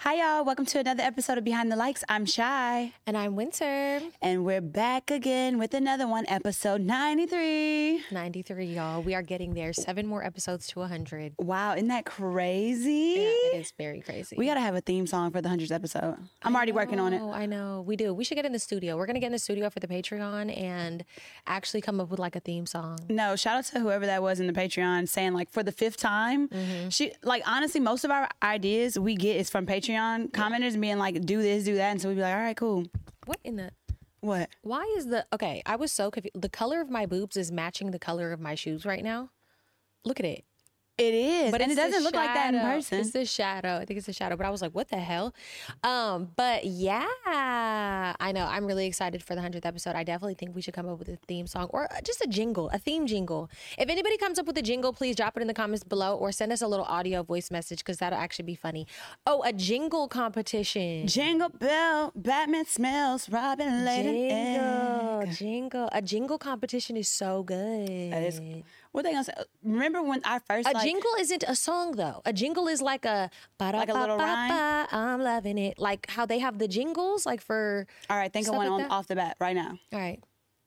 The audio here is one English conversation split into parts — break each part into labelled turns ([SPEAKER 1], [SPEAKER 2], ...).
[SPEAKER 1] Hi, y'all. Welcome to another episode of Behind the Likes. I'm Shy.
[SPEAKER 2] And I'm Winter.
[SPEAKER 1] And we're back again with another one, episode 93.
[SPEAKER 2] 93, y'all. We are getting there. 7 more episodes to 100.
[SPEAKER 1] Wow, isn't that crazy?
[SPEAKER 2] Yeah, it is very crazy.
[SPEAKER 1] We got to have a theme song for the 100th episode. I'm already working on it.
[SPEAKER 2] Oh, I know. We do. We should get in the studio. We're going to get in the studio for the Patreon and actually come up with like a theme song.
[SPEAKER 1] No, shout out to whoever that was in the Patreon saying like for the 5th time. She like honestly, most of our ideas we get is from Patreon commenters being like, do this, do that. And so we'd be like, all right, cool.
[SPEAKER 2] What in the...
[SPEAKER 1] What?
[SPEAKER 2] Why is the... Okay, I was so confused. The color of my boobs is matching the color of my shoes right now. Look at it.
[SPEAKER 1] It is,
[SPEAKER 2] But
[SPEAKER 1] and it
[SPEAKER 2] it's the
[SPEAKER 1] doesn't look like that in
[SPEAKER 2] shadow.
[SPEAKER 1] person.
[SPEAKER 2] It's the shadow. I think it's the shadow. But I was like, what the hell? But yeah, I know. I'm really excited for the 100th episode. I definitely think we should come up with a theme song or just a jingle, a theme jingle. If anybody comes up with a jingle, please drop it in the comments below or send us a little audio voice message because that'll actually be funny. Oh, a jingle competition.
[SPEAKER 1] Jingle bell, Batman smells, Robin laid an egg.
[SPEAKER 2] Jingle. A jingle competition is so good.
[SPEAKER 1] That is, what they gonna say? Remember when I first
[SPEAKER 2] A jingle isn't a song though. A jingle is like a
[SPEAKER 1] Like a little rhyme?
[SPEAKER 2] I'm loving it. Like how they have the jingles, like for.
[SPEAKER 1] All right, think of
[SPEAKER 2] stuff
[SPEAKER 1] one
[SPEAKER 2] like
[SPEAKER 1] on,
[SPEAKER 2] that?
[SPEAKER 1] off the bat right now.
[SPEAKER 2] All right.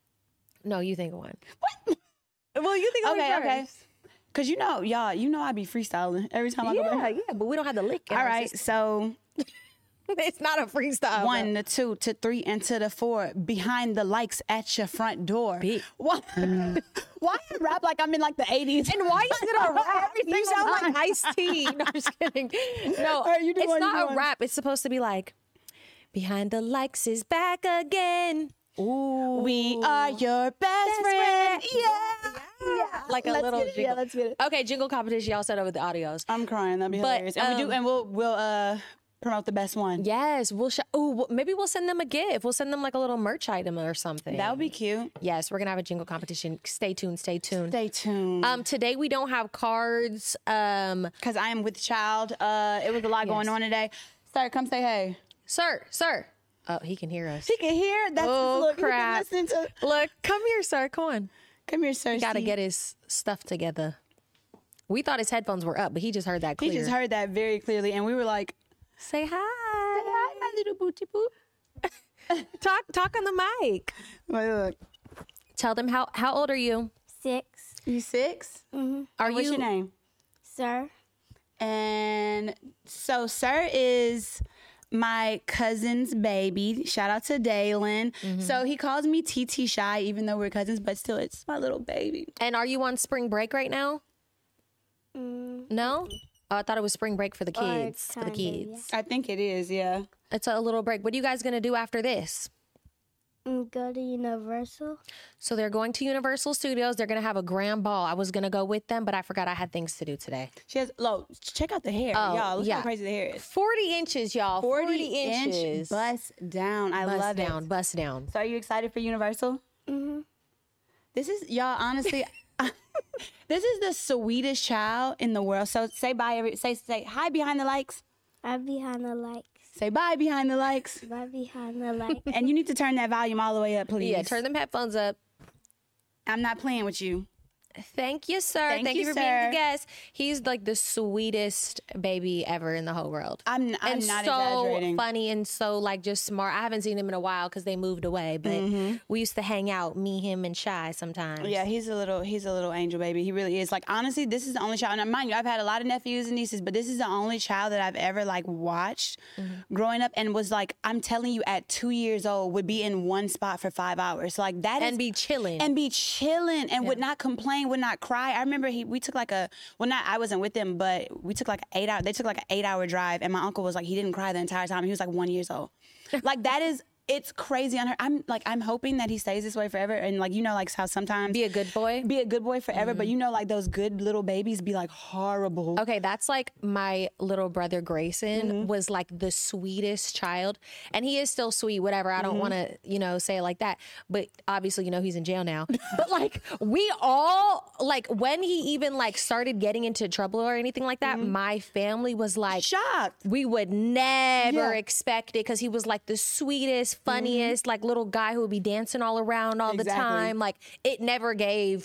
[SPEAKER 2] No, you think of one.
[SPEAKER 1] What?
[SPEAKER 2] Well, you think of
[SPEAKER 1] Okay,
[SPEAKER 2] one
[SPEAKER 1] okay.
[SPEAKER 2] first.
[SPEAKER 1] Cause you know, y'all, I be freestyling every time I go back.
[SPEAKER 2] Yeah, but we don't have the lick. in
[SPEAKER 1] All
[SPEAKER 2] our
[SPEAKER 1] right,
[SPEAKER 2] system.
[SPEAKER 1] so
[SPEAKER 2] It's not a freestyle.
[SPEAKER 1] 1 to 2 to 3 and to the 4. Behind the likes at your front door.
[SPEAKER 2] Big.
[SPEAKER 1] Why? Why you rap like I'm in like the 80s?
[SPEAKER 2] And why is it a rap? You sound like Ice-T. No, I'm just kidding. No,
[SPEAKER 1] right, you do
[SPEAKER 2] it's
[SPEAKER 1] one, you
[SPEAKER 2] not
[SPEAKER 1] do
[SPEAKER 2] a
[SPEAKER 1] one.
[SPEAKER 2] rap. It's supposed to be like, Behind the Likes is back again. Ooh.
[SPEAKER 1] We are your best friend. Yeah.
[SPEAKER 2] Like a
[SPEAKER 1] Let's
[SPEAKER 2] little
[SPEAKER 1] get it.
[SPEAKER 2] jingle.
[SPEAKER 1] Yeah, let's get it.
[SPEAKER 2] Okay, jingle competition. Y'all set over the audios.
[SPEAKER 1] I'm crying. That'd be
[SPEAKER 2] But,
[SPEAKER 1] hilarious. And we'll promote the best one.
[SPEAKER 2] Yes, maybe we'll send them a gift. We'll send them like a little merch item or something.
[SPEAKER 1] That would be cute.
[SPEAKER 2] Yes, we're gonna have a jingle competition. Stay tuned. Stay tuned.
[SPEAKER 1] Stay tuned.
[SPEAKER 2] Today we don't have cards.
[SPEAKER 1] Because I am with child. It was a lot going on today. Sir, come say hey.
[SPEAKER 2] Sir. Oh, he can hear us.
[SPEAKER 1] He can hear. That's
[SPEAKER 2] Oh,
[SPEAKER 1] look,
[SPEAKER 2] crap.
[SPEAKER 1] He been listening to.
[SPEAKER 2] Look, come here, sir. Come on.
[SPEAKER 1] Come here, sir.
[SPEAKER 2] He got to
[SPEAKER 1] See?
[SPEAKER 2] get his stuff together. We thought his headphones were up, but he just heard that clear.
[SPEAKER 1] He just heard that very clearly, and we were like,
[SPEAKER 2] Say hi.
[SPEAKER 1] "Hi, my little booty boop."
[SPEAKER 2] Talk on the mic.
[SPEAKER 1] Look,
[SPEAKER 2] Tell them how old are you?
[SPEAKER 3] 6,
[SPEAKER 1] you 6?
[SPEAKER 2] Are
[SPEAKER 1] What's
[SPEAKER 2] you
[SPEAKER 1] your name?
[SPEAKER 3] sir.
[SPEAKER 1] And so, sir is my cousin's baby. Shout out to Dalen. So he calls me TT Shy, even though we're cousins, but still, it's my little baby.
[SPEAKER 2] And are you on spring break right now? No? Oh, I thought it was spring break for the kids. For the
[SPEAKER 3] kinda,
[SPEAKER 2] kids.
[SPEAKER 1] I think it is, yeah.
[SPEAKER 2] It's a little break. What are you guys going to do after this?
[SPEAKER 3] Go to Universal.
[SPEAKER 2] So they're going to Universal Studios. They're going to have a grand ball. I was going to go with them, but I forgot I had things to do today.
[SPEAKER 1] She has, check out the hair.
[SPEAKER 2] Oh,
[SPEAKER 1] y'all, look
[SPEAKER 2] yeah.
[SPEAKER 1] how crazy the hair is.
[SPEAKER 2] 40 inches, y'all. 40
[SPEAKER 1] inch
[SPEAKER 2] inches.
[SPEAKER 1] bust down. I
[SPEAKER 2] Bust
[SPEAKER 1] love
[SPEAKER 2] down.
[SPEAKER 1] it.
[SPEAKER 2] Bust down.
[SPEAKER 1] So are you excited for Universal? This is, y'all, honestly, this is the sweetest child in the world. So say bye, say hi behind the likes.
[SPEAKER 3] I'm behind the likes.
[SPEAKER 1] Say bye behind the likes.
[SPEAKER 3] Right behind the likes.
[SPEAKER 1] And you need to turn that volume all the way up, please.
[SPEAKER 2] Yeah, turn them headphones up.
[SPEAKER 1] I'm not playing with you.
[SPEAKER 2] Thank you, sir.
[SPEAKER 1] Thank you,
[SPEAKER 2] you for
[SPEAKER 1] sir.
[SPEAKER 2] being the guest. He's like the sweetest baby ever in the whole world.
[SPEAKER 1] I'm
[SPEAKER 2] and
[SPEAKER 1] not
[SPEAKER 2] so
[SPEAKER 1] exaggerating.
[SPEAKER 2] funny and so like just smart. I haven't seen him in a while because they moved away, but we used to hang out, me, him, and Shy sometimes.
[SPEAKER 1] Yeah, he's a little angel baby. He really is. Like, honestly, this is the only child. And mind you, I've had a lot of nephews and nieces, but this is the only child that I've ever like watched growing up and was like, I'm telling you, at 2 years old, would be in one spot for 5 hours. Like that is
[SPEAKER 2] And be chilling.
[SPEAKER 1] and be chilling and would not complain, would not cry. I remember we took like I wasn't with them, but we took like they took like an 8-hour drive, and my uncle was like, he didn't cry the entire time. He was like 1 year old. Like that is, it's crazy on her. I'm hoping that he stays this way forever. And like, you know, like how sometimes
[SPEAKER 2] Be a good boy.
[SPEAKER 1] be a good boy forever, but you know, like those good little babies be like horrible.
[SPEAKER 2] Okay, that's like my little brother Grayson was like the sweetest child, and he is still sweet. Whatever, I don't want to, say it like that, but obviously, he's in jail now. But like we all like when he even like started getting into trouble or anything like that, my family was like
[SPEAKER 1] Shocked.
[SPEAKER 2] we would never
[SPEAKER 1] Yeah.
[SPEAKER 2] expect it because he was like the sweetest, funniest, like little guy who would be dancing all around all the
[SPEAKER 1] Exactly.
[SPEAKER 2] time. Like it never gave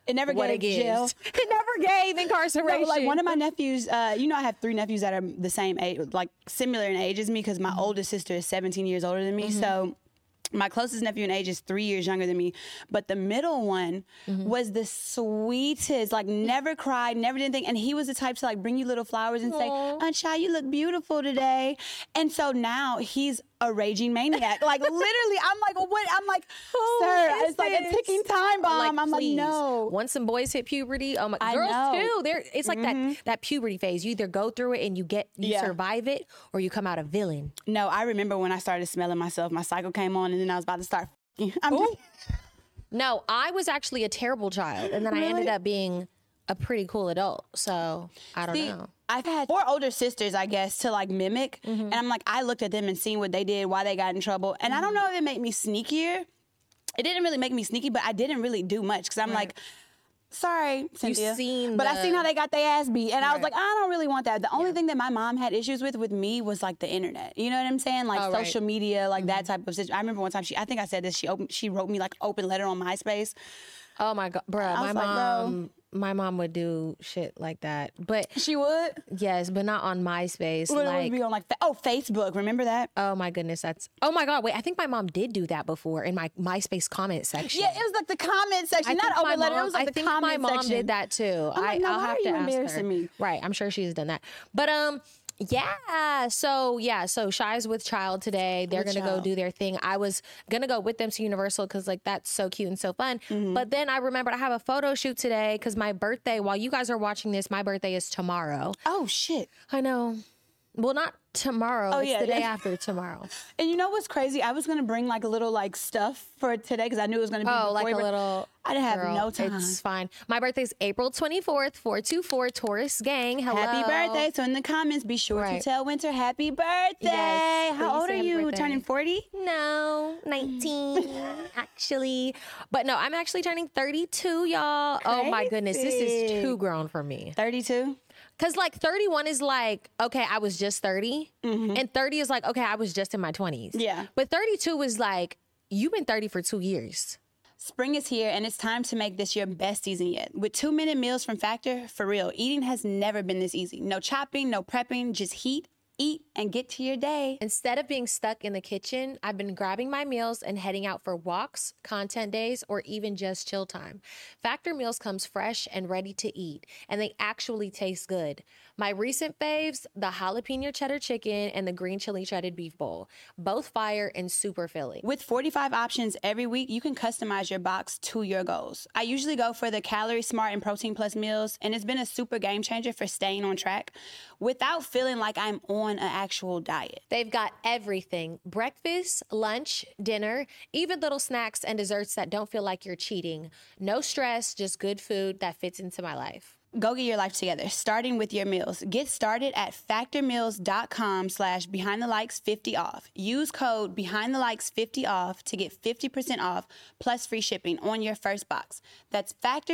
[SPEAKER 1] It never
[SPEAKER 2] what
[SPEAKER 1] gave
[SPEAKER 2] it gives.
[SPEAKER 1] jail.
[SPEAKER 2] It never gave incarceration.
[SPEAKER 1] No, like one of my nephews, you know, I have 3 nephews that are the same age, like similar in age as me, because my oldest sister is 17 years older than me. So my closest nephew in age is 3 years younger than me. But the middle one was the sweetest, like never cried, never did anything. And he was the type to like bring you little flowers and say, Aunt Shy, you look beautiful today. And so now he's a raging maniac. Like literally, I'm like, what? I'm like, sir, it's like a ticking time bomb. I'm like,
[SPEAKER 2] please.
[SPEAKER 1] no.
[SPEAKER 2] Once some boys hit puberty, oh my,
[SPEAKER 1] I
[SPEAKER 2] girls
[SPEAKER 1] know.
[SPEAKER 2] too. It's like that puberty phase. You either go through it and you
[SPEAKER 1] Yeah.
[SPEAKER 2] survive it, or you come out a villain.
[SPEAKER 1] No, I remember when I started smelling myself, my cycle came on and then I was about to start I'm just,
[SPEAKER 2] No, I was actually a terrible child, and then I ended up being a pretty cool adult. So I don't know.
[SPEAKER 1] I've had 4 older sisters, I guess, to like mimic. And I'm like, I looked at them and seen what they did, why they got in trouble. And I don't know if it made me sneakier. It didn't really make me sneaky, but I didn't really do much because I'm like, sorry, Cynthia.
[SPEAKER 2] seen
[SPEAKER 1] I seen how they got their ass beat. And I was
[SPEAKER 2] Right.
[SPEAKER 1] like, I don't really want that. The only thing that my mom had issues with me was like the internet. You know what I'm saying? Like
[SPEAKER 2] Oh, right.
[SPEAKER 1] social media, like that type of situation. I remember one time I think I said this, she wrote me like open letter on MySpace.
[SPEAKER 2] Oh my God, bruh,
[SPEAKER 1] I was like, bro.
[SPEAKER 2] my mom would do shit like that. But
[SPEAKER 1] She would?
[SPEAKER 2] yes, but not on MySpace.
[SPEAKER 1] Would
[SPEAKER 2] Like,
[SPEAKER 1] be on like, Facebook. Remember that?
[SPEAKER 2] oh my goodness, oh my God, wait, I think my mom did do that before in my MySpace comment section.
[SPEAKER 1] Yeah, it was like the comment section, not
[SPEAKER 2] think my
[SPEAKER 1] open letter. It
[SPEAKER 2] mom-
[SPEAKER 1] was like
[SPEAKER 2] I
[SPEAKER 1] the
[SPEAKER 2] think
[SPEAKER 1] comment
[SPEAKER 2] my mom
[SPEAKER 1] section.
[SPEAKER 2] did that too.
[SPEAKER 1] I'm like, now
[SPEAKER 2] I'll
[SPEAKER 1] why
[SPEAKER 2] have
[SPEAKER 1] are
[SPEAKER 2] to
[SPEAKER 1] you
[SPEAKER 2] ask
[SPEAKER 1] embarrassing
[SPEAKER 2] her.
[SPEAKER 1] me?
[SPEAKER 2] Right, I'm sure she's done that. But so Shy's with Child today. They're
[SPEAKER 1] With
[SPEAKER 2] gonna go
[SPEAKER 1] Child.
[SPEAKER 2] do their thing. I was gonna go with them to Universal because like that's so cute and so fun.
[SPEAKER 1] Mm-hmm.
[SPEAKER 2] But then I remembered I have a photo shoot today because my birthday. While you guys are watching this, my birthday is tomorrow.
[SPEAKER 1] Oh shit!
[SPEAKER 2] I know. Well, not tomorrow. It's
[SPEAKER 1] yeah,
[SPEAKER 2] the day
[SPEAKER 1] yeah.
[SPEAKER 2] after tomorrow.
[SPEAKER 1] And you know what's crazy? I was gonna bring like a little like stuff for today because I knew it was gonna be.
[SPEAKER 2] Oh,
[SPEAKER 1] before
[SPEAKER 2] like a
[SPEAKER 1] your birth-
[SPEAKER 2] little.
[SPEAKER 1] I didn't have
[SPEAKER 2] girl,
[SPEAKER 1] no time.
[SPEAKER 2] It's fine. My birthday's April 24th, 424 Taurus Gang. Hello.
[SPEAKER 1] Happy birthday! So in the comments, be sure
[SPEAKER 2] Right.
[SPEAKER 1] to tell Winter happy birthday.
[SPEAKER 2] Yes,
[SPEAKER 1] How
[SPEAKER 2] please
[SPEAKER 1] old
[SPEAKER 2] say
[SPEAKER 1] are
[SPEAKER 2] happy
[SPEAKER 1] you?
[SPEAKER 2] birthday.
[SPEAKER 1] Turning 40?
[SPEAKER 2] No, 19 actually. But no, I'm actually turning 32, y'all. Oh my goodness, this is
[SPEAKER 1] Crazy.
[SPEAKER 2] too grown for me.
[SPEAKER 1] 32?
[SPEAKER 2] Cause like 31 is like, okay, I was just 30. And 30 is like, okay, I was just in my 20s.
[SPEAKER 1] Yeah.
[SPEAKER 2] But 32 is like, you've been 30 for 2 years.
[SPEAKER 1] Spring is here, and it's time to make this your best season yet. With 2-minute meals from Factor, for real, eating has never been this easy. No chopping, no prepping, just heat, eat, and get to your day.
[SPEAKER 2] Instead of being stuck in the kitchen, I've been grabbing my meals and heading out for walks, content days, or even just chill time. Factor Meals comes fresh and ready to eat, and they actually taste good. My recent faves, the jalapeno cheddar chicken and the green chili shredded beef bowl, both fire and super filling.
[SPEAKER 1] With 45 options every week, you can customize your box to your goals. I usually go for the Calorie Smart and Protein Plus meals, and it's been a super game changer for staying on track without feeling like I'm on an actual diet.
[SPEAKER 2] They've got everything: breakfast, lunch, dinner, even little snacks and desserts that don't feel like you're cheating. No stress, just good food that fits into my life.
[SPEAKER 1] Go get your life together, starting with your meals. Get started at factormeals.com/behindthelikes50 off. Use code behindthelikes50 off to get 50% off plus free shipping on your first box. That's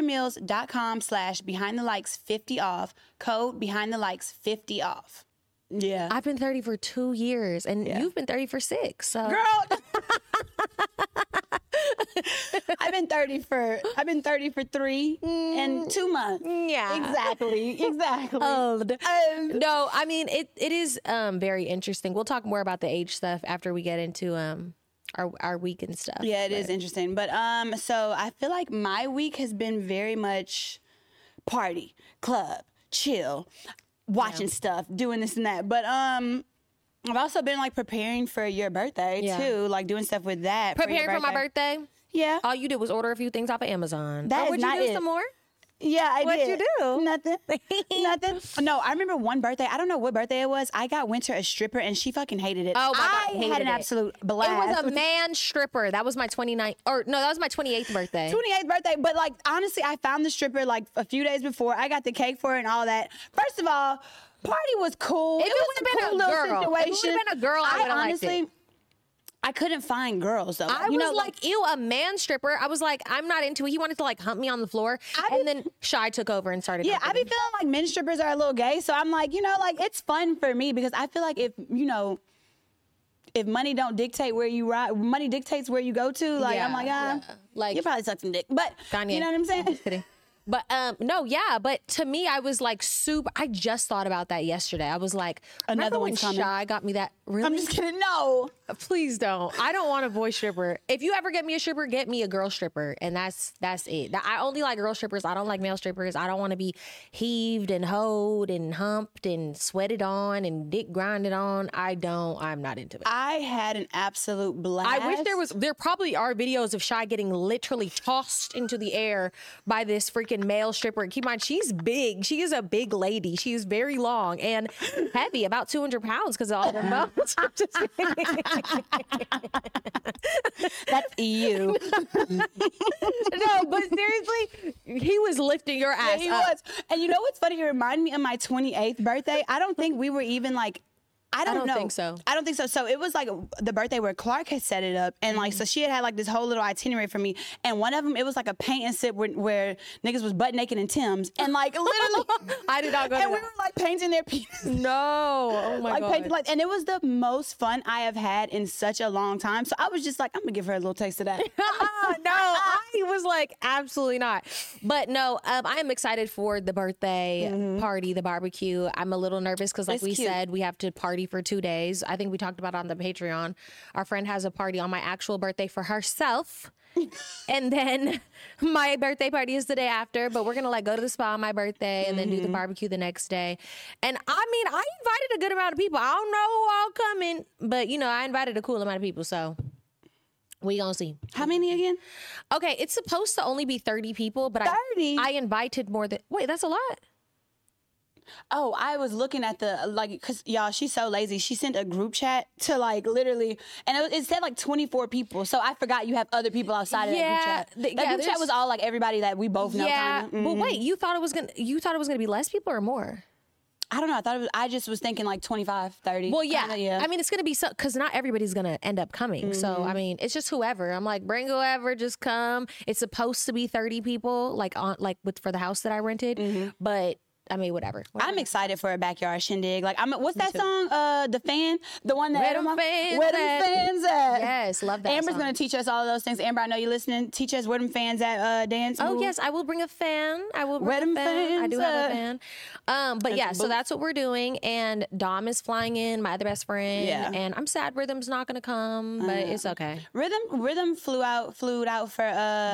[SPEAKER 1] factormeals.com/behindthelikes50 off. Code behindthelikes50 off. Yeah.
[SPEAKER 2] I've been 30 for 2 years, and you've been 30 for 6. So.
[SPEAKER 1] Girl. I've been 30 for 3 and 2 months.
[SPEAKER 2] Yeah.
[SPEAKER 1] Exactly.
[SPEAKER 2] Old. No, I mean it is very interesting. We'll talk more about the age stuff after we get into our weekend stuff.
[SPEAKER 1] Yeah, it is interesting. But so I feel like my week has been very much party, club, chill, watching stuff, doing this and that. But I've also been like preparing for your birthday too, like doing stuff with that.
[SPEAKER 2] Preparing for my birthday.
[SPEAKER 1] Yeah.
[SPEAKER 2] All you did was order a few things off of Amazon.
[SPEAKER 1] That is
[SPEAKER 2] would
[SPEAKER 1] not
[SPEAKER 2] you do
[SPEAKER 1] it.
[SPEAKER 2] some more?
[SPEAKER 1] Yeah, I
[SPEAKER 2] What'd
[SPEAKER 1] did.
[SPEAKER 2] you do?
[SPEAKER 1] Nothing. Nothing. No, I remember one birthday. I don't know what birthday it was. I got Winter a stripper, and she fucking hated it.
[SPEAKER 2] Oh my God,
[SPEAKER 1] I had
[SPEAKER 2] hated
[SPEAKER 1] an
[SPEAKER 2] it.
[SPEAKER 1] absolute blast.
[SPEAKER 2] It was a man stripper. That was my 29th, or no, that was my 28th birthday.
[SPEAKER 1] 28th birthday, but like honestly, I found the stripper like a few days before. I got the cake for her and all that. First of all, party was cool.
[SPEAKER 2] If
[SPEAKER 1] it
[SPEAKER 2] it
[SPEAKER 1] was
[SPEAKER 2] would've
[SPEAKER 1] a
[SPEAKER 2] been
[SPEAKER 1] cool
[SPEAKER 2] a
[SPEAKER 1] little
[SPEAKER 2] girl, if it
[SPEAKER 1] situation.
[SPEAKER 2] would've been a girl, I would've liked
[SPEAKER 1] honestly,
[SPEAKER 2] it.
[SPEAKER 1] I couldn't find girls though.
[SPEAKER 2] I was like, ew, a man stripper. I was like, I'm not into it. He wanted to like hump me on the floor. And then Shy took over and started.
[SPEAKER 1] Yeah, I be
[SPEAKER 2] humping
[SPEAKER 1] feeling like men strippers are a little gay. So I'm like, like it's fun for me because I feel like if money don't dictate where you ride, money dictates where you go to. Like I'm like,
[SPEAKER 2] yeah. Like
[SPEAKER 1] you probably suck some dick, but
[SPEAKER 2] Kanye.
[SPEAKER 1] you know what I'm saying?
[SPEAKER 2] Just kidding. But no, yeah. But to me, I was like super. I just thought about that yesterday. I was like,
[SPEAKER 1] Another
[SPEAKER 2] remember when
[SPEAKER 1] one's coming.
[SPEAKER 2] Shy got me that? Really?
[SPEAKER 1] I'm just kidding. No.
[SPEAKER 2] Please don't. I don't want a boy stripper. If you ever get me a stripper, get me a girl stripper, and that's it. I only like girl strippers. I don't like male strippers. I don't want to be heaved and hoed and humped and sweated on and dick grinded on. I'm not into it.
[SPEAKER 1] I had an absolute blast.
[SPEAKER 2] I wish there probably are videos of Shy getting literally tossed into the air by this freaking male stripper. Keep in mind, she's big. She is a big lady. She is very long and heavy, about 200 pounds because of all the bones. I'm just kidding.
[SPEAKER 1] That's you.
[SPEAKER 2] No, but seriously, he was lifting your ass
[SPEAKER 1] He
[SPEAKER 2] up.
[SPEAKER 1] was. And you know what's funny? It reminded me of my 28th birthday. I don't think we were even like, I don't know.
[SPEAKER 2] think so.
[SPEAKER 1] I don't think so. So it was like the birthday where Clark had set it up. And like, so she had like this whole little itinerary for me. And one of them, it was like a paint and sip where niggas was butt naked in Tim's. And like literally.
[SPEAKER 2] I did not go to
[SPEAKER 1] And we
[SPEAKER 2] that.
[SPEAKER 1] were like painting their penis.
[SPEAKER 2] No. Oh my
[SPEAKER 1] Like
[SPEAKER 2] God.
[SPEAKER 1] painting, like, and it was the most fun I have had in such a long time. So I was just like, I'm gonna give her a little taste of that.
[SPEAKER 2] No, I was like, absolutely not. But no, I am excited for the birthday party, the barbecue. I'm a little nervous because, like
[SPEAKER 1] It's
[SPEAKER 2] we
[SPEAKER 1] cute.
[SPEAKER 2] said, we have to party for 2 days. I think we talked about it on the Patreon. Our friend has a party on my actual birthday for herself. And then my birthday party is the day after, but we're gonna like go to the spa on my birthday and then do the barbecue the next day. And I mean, I invited a good amount of people. I don't know who all coming, but you know, I invited a cool amount of people, so we gonna see.
[SPEAKER 1] How many again?
[SPEAKER 2] Okay, it's supposed to only be 30 people, but
[SPEAKER 1] 30?
[SPEAKER 2] I invited more than. Wait, that's a lot.
[SPEAKER 1] Oh, I was looking at the, like, because y'all, she's so lazy. She sent a group chat to, like, literally, and it said, like, 24 people. So I forgot you have other people outside of that group chat. That group chat
[SPEAKER 2] there's-
[SPEAKER 1] was all, like, everybody that we both know.
[SPEAKER 2] Yeah,
[SPEAKER 1] Kinda.
[SPEAKER 2] but wait, you thought it was gonna be less people or more?
[SPEAKER 1] I don't know. I just was thinking, like, 25, 30.
[SPEAKER 2] Well, yeah.
[SPEAKER 1] Kinda, yeah.
[SPEAKER 2] I mean, it's gonna be so because not everybody's gonna end up coming. So I mean, it's just whoever. I'm like, bring whoever, just come. It's supposed to be 30 people, like for the house that I rented, but. I mean, whatever.
[SPEAKER 1] I'm excited for a backyard shindig. Like, what's that song? The Fan? The one that...
[SPEAKER 2] Where them fans
[SPEAKER 1] Where them
[SPEAKER 2] at?
[SPEAKER 1] fans at?
[SPEAKER 2] Yes, love that
[SPEAKER 1] Amber's
[SPEAKER 2] song.
[SPEAKER 1] going to teach us all of those things. Amber, I know you're listening. Teach us where them fans at dance.
[SPEAKER 2] Oh
[SPEAKER 1] move.
[SPEAKER 2] yes, I will bring a fan. I will
[SPEAKER 1] Where
[SPEAKER 2] bring a
[SPEAKER 1] them
[SPEAKER 2] fan. I do have a
[SPEAKER 1] fans
[SPEAKER 2] fan. But yeah, so that's what we're doing. And Dom is flying in, my other best friend.
[SPEAKER 1] Yeah.
[SPEAKER 2] And I'm sad Rhythm's not gonna come, but it's okay.
[SPEAKER 1] Rhythm flew out for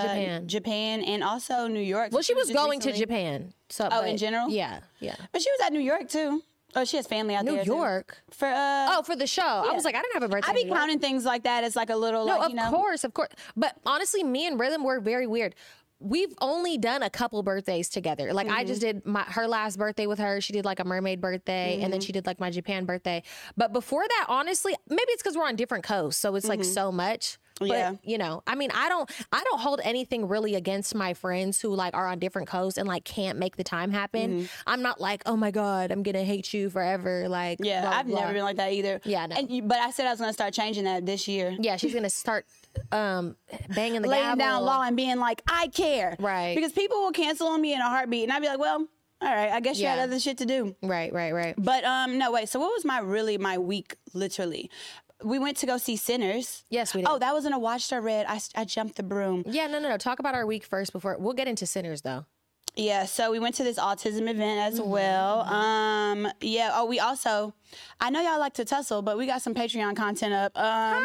[SPEAKER 1] Japan and also New York.
[SPEAKER 2] Well, she was
[SPEAKER 1] just
[SPEAKER 2] going to
[SPEAKER 1] recently.
[SPEAKER 2] Japan. So
[SPEAKER 1] in general?
[SPEAKER 2] Yeah, yeah.
[SPEAKER 1] But she was at New York too. Oh, she has family out
[SPEAKER 2] New
[SPEAKER 1] there. too.
[SPEAKER 2] York.
[SPEAKER 1] For
[SPEAKER 2] For the show. I was like, I didn't have a birthday.
[SPEAKER 1] I be
[SPEAKER 2] in New York.
[SPEAKER 1] counting things like that as like a little
[SPEAKER 2] No,
[SPEAKER 1] like,
[SPEAKER 2] of
[SPEAKER 1] you know.
[SPEAKER 2] course. But honestly, me and Rhythm were very weird. We've only done a couple birthdays together. Like I just did her last birthday with her. She did like a mermaid birthday, and then she did like my Japan birthday. But before that, honestly, maybe it's because we're on different coasts, so it's like so much. But,
[SPEAKER 1] Yeah.
[SPEAKER 2] you know, I mean, I don't hold anything really against my friends who like are on different coasts and like can't make the time happen. I'm not like, oh my God, I'm gonna hate you forever. Like,
[SPEAKER 1] Yeah,
[SPEAKER 2] blah,
[SPEAKER 1] I've
[SPEAKER 2] blah.
[SPEAKER 1] never been like that either.
[SPEAKER 2] Yeah, no.
[SPEAKER 1] But I said I was gonna start changing that this year.
[SPEAKER 2] Yeah, she's gonna start banging the
[SPEAKER 1] Laying
[SPEAKER 2] gavel.
[SPEAKER 1] down law and being like, I care.
[SPEAKER 2] Right.
[SPEAKER 1] Because people will cancel on me in a heartbeat, and I'd be like, well, all right, I guess you had
[SPEAKER 2] Yeah.
[SPEAKER 1] other shit to do.
[SPEAKER 2] Right.
[SPEAKER 1] But no, wait. So what was my week literally? We went to go see Sinners.
[SPEAKER 2] Yes, we did.
[SPEAKER 1] Oh, that wasn't a watched or read. I jumped the broom.
[SPEAKER 2] Yeah, no. Talk about our week first before we'll get into Sinners though.
[SPEAKER 1] Yeah, so we went to this autism event as well. Yeah. Oh, we also, I know y'all like to tussle, but we got some Patreon content up.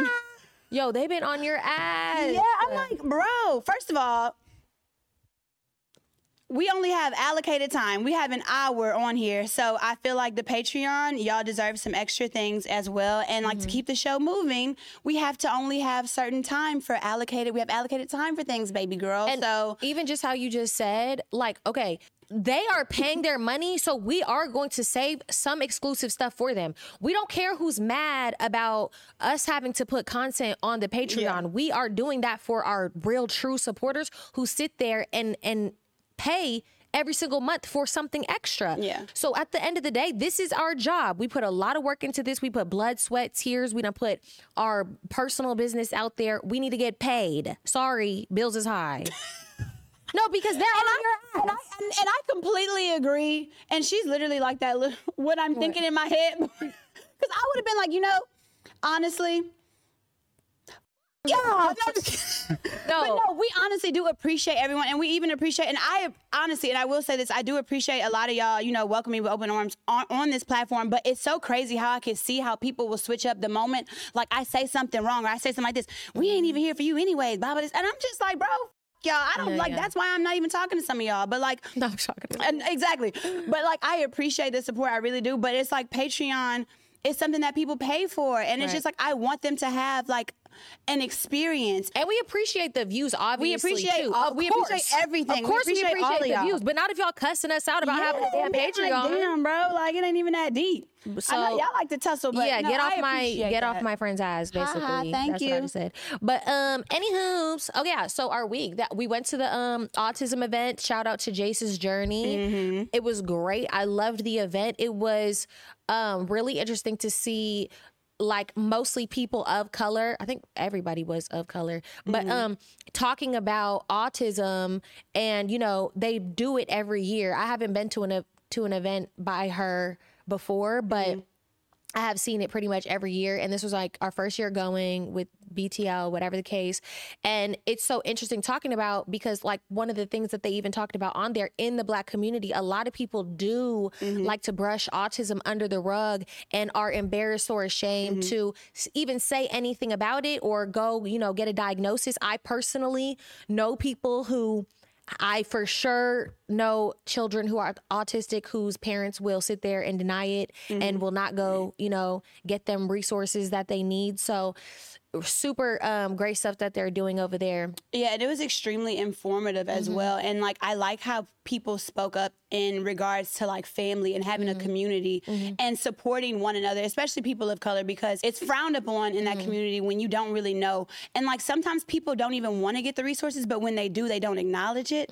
[SPEAKER 2] Yo, they've been on your ass.
[SPEAKER 1] Yeah, I'm like, bro. First of all, we only have allocated time. We have an hour on here. So I feel like the Patreon, y'all deserve some extra things as well. And like to keep the show moving, we have to only have certain time for allocated. We have allocated time for things, baby girl.
[SPEAKER 2] And
[SPEAKER 1] so
[SPEAKER 2] even just how you just said, like, okay, they are paying their money, so we are going to save some exclusive stuff for them. We don't care who's mad about us having to put content on the Patreon.
[SPEAKER 1] Yeah.
[SPEAKER 2] We are doing that for our real true supporters who sit there and pay every single month for something extra.
[SPEAKER 1] Yeah.
[SPEAKER 2] So at the end of the day, this is our job. We put a lot of work into this. We put blood, sweat, tears. We done put our personal business out there. We need to get paid. Sorry, bills is high. No, because they're on your ass.
[SPEAKER 1] and I completely agree. And she's literally like that, what I'm thinking in my head. Because I would have been like, you know, honestly, y'all.
[SPEAKER 2] No.
[SPEAKER 1] But no, we honestly do appreciate everyone, and we even appreciate, and I honestly, and I will say this, I do appreciate a lot of y'all, you know, welcoming with open arms on this platform, but it's so crazy how I can see how people will switch up the moment, like I say something wrong, or I say something like this, we ain't even here for you anyways, blah, blah, this, and I'm just like, bro, y'all, I don't that's why I'm not even talking to some of y'all, but like,
[SPEAKER 2] No, I'm talking to
[SPEAKER 1] and exactly, but like, I appreciate the support, I really do, but it's like Patreon is something that people pay for, and it's just like, I want them to have like an experience.
[SPEAKER 2] And we appreciate the views, obviously,
[SPEAKER 1] We appreciate
[SPEAKER 2] too.
[SPEAKER 1] we appreciate everything.
[SPEAKER 2] Of course we appreciate
[SPEAKER 1] all of
[SPEAKER 2] the
[SPEAKER 1] y'all.
[SPEAKER 2] views, but not if y'all cussing us out about having a damn
[SPEAKER 1] man,
[SPEAKER 2] Patreon.
[SPEAKER 1] Like, damn, bro, like it ain't even that deep.
[SPEAKER 2] So,
[SPEAKER 1] I know y'all like to tussle, but
[SPEAKER 2] yeah,
[SPEAKER 1] no,
[SPEAKER 2] get
[SPEAKER 1] I
[SPEAKER 2] off my friend's ass, basically.
[SPEAKER 1] thank
[SPEAKER 2] That's
[SPEAKER 1] you.
[SPEAKER 2] what I just said. But anywho, oh yeah, so our week that we went to the autism event. Shout out to Jace's Journey.
[SPEAKER 1] Mm-hmm.
[SPEAKER 2] It was great. I loved the event. It was really interesting to see, like, mostly people of color. I think everybody was of color, but talking about autism, and you know, they do it every year. I haven't been to an event by her before, but I have seen it pretty much every year. And this was like our first year going with BTL, whatever the case. And it's so interesting talking about, because like one of the things that they even talked about on there in the Black community, a lot of people do like to brush autism under the rug and are embarrassed or ashamed to even say anything about it or go, you know, get a diagnosis. I personally know people who, I for sure know children who are autistic whose parents will sit there and deny it and will not go, you know, get them resources that they need. So super great stuff that they're doing over there.
[SPEAKER 1] Yeah, and it was extremely informative as well. And like, I like how people spoke up in regards to like family and having a community and supporting one another, especially people of color, because it's frowned upon in that community when you don't really know. And like, sometimes people don't even want to get the resources, but when they do, they don't acknowledge it.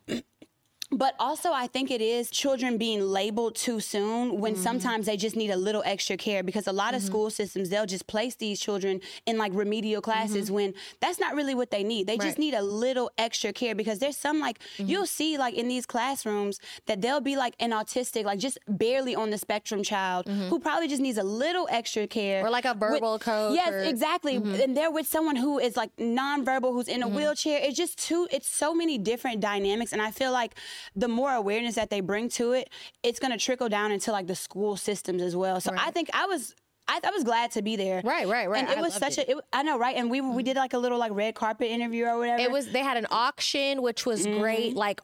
[SPEAKER 1] But also, I think it is children being labeled too soon when sometimes they just need a little extra care, because a lot of school systems, they'll just place these children in like remedial classes when that's not really what they need. They just need a little extra care, because there's some like, you'll see like in these classrooms that they'll be like an autistic, like just barely on the spectrum child who probably just needs a little extra care.
[SPEAKER 2] Or like a verbal coach.
[SPEAKER 1] Yes, exactly. And they're with someone who is like nonverbal, who's in a wheelchair. It's just it's so many different dynamics. And I feel like the more awareness that they bring to it, it's going to trickle down into like the school systems as well. So I think I was glad to be there.
[SPEAKER 2] Right.
[SPEAKER 1] And it was such I know, right? And we did like a little like red carpet interview or whatever.
[SPEAKER 2] They had an auction, which was great. Like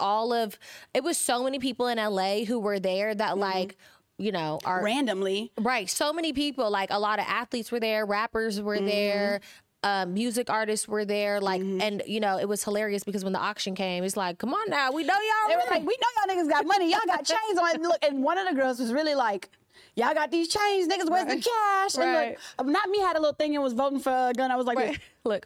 [SPEAKER 2] it was so many people in LA who were there that like, you know, are
[SPEAKER 1] randomly.
[SPEAKER 2] Right. So many people, like a lot of athletes were there, rappers were there. Music artists were there, like, and you know, it was hilarious because when the auction came, it's like, come on now, we know y'all.
[SPEAKER 1] They were like, we know y'all niggas got money, y'all got chains on. And look, and one of the girls was really like, y'all got these chains, niggas, where's the cash? And look, not me had a little thing and was voting for a gun. I was like,
[SPEAKER 2] look.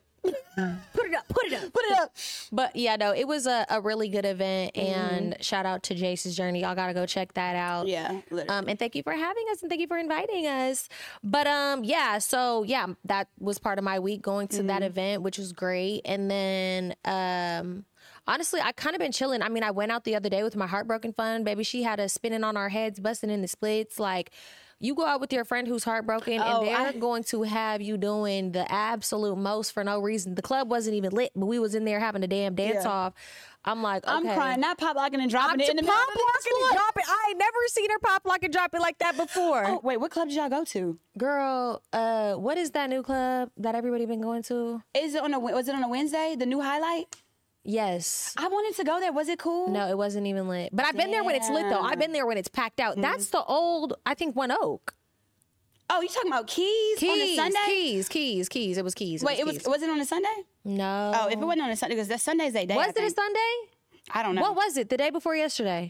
[SPEAKER 2] Put it up. But yeah, no, it was a really good event, and shout out to Jace's Journey. Y'all gotta go check that out.
[SPEAKER 1] Yeah, literally.
[SPEAKER 2] And thank you for having us, and thank you for inviting us. But yeah, so yeah, that was part of my week, going to that event, which was great. And then honestly, I kind of been chilling. I mean, I went out the other day with my Heartbroken Fun. Baby, she had us spinning on our heads, busting in the splits. Like, you go out with your friend who's heartbroken, and they're going to have you doing the absolute most for no reason. The club wasn't even lit, but we was in there having a damn dance off. I'm like, okay.
[SPEAKER 1] I'm crying, not pop locking and dropping it in the middle
[SPEAKER 2] pop
[SPEAKER 1] of the
[SPEAKER 2] locking and dropping. I ain't never seen her pop lock and drop it like that before.
[SPEAKER 1] Oh, wait, what club did y'all go to?
[SPEAKER 2] Girl, what is that new club that everybody been going to?
[SPEAKER 1] Was it on a Wednesday? The new Highlight?
[SPEAKER 2] Yes.
[SPEAKER 1] I wanted to go there. Was it cool?
[SPEAKER 2] No, it wasn't even lit. But I've been there when it's lit, though. I've been there when it's packed out. That's the old, I think, One Oak.
[SPEAKER 1] Oh, you talking about Keys on a Sunday?
[SPEAKER 2] Keys. It was Keys.
[SPEAKER 1] Wait, was it on a Sunday?
[SPEAKER 2] No.
[SPEAKER 1] Oh, if it wasn't on a Sunday, because the Sunday's their day.
[SPEAKER 2] Was it a Sunday?
[SPEAKER 1] I don't know.
[SPEAKER 2] What was it? The day before yesterday?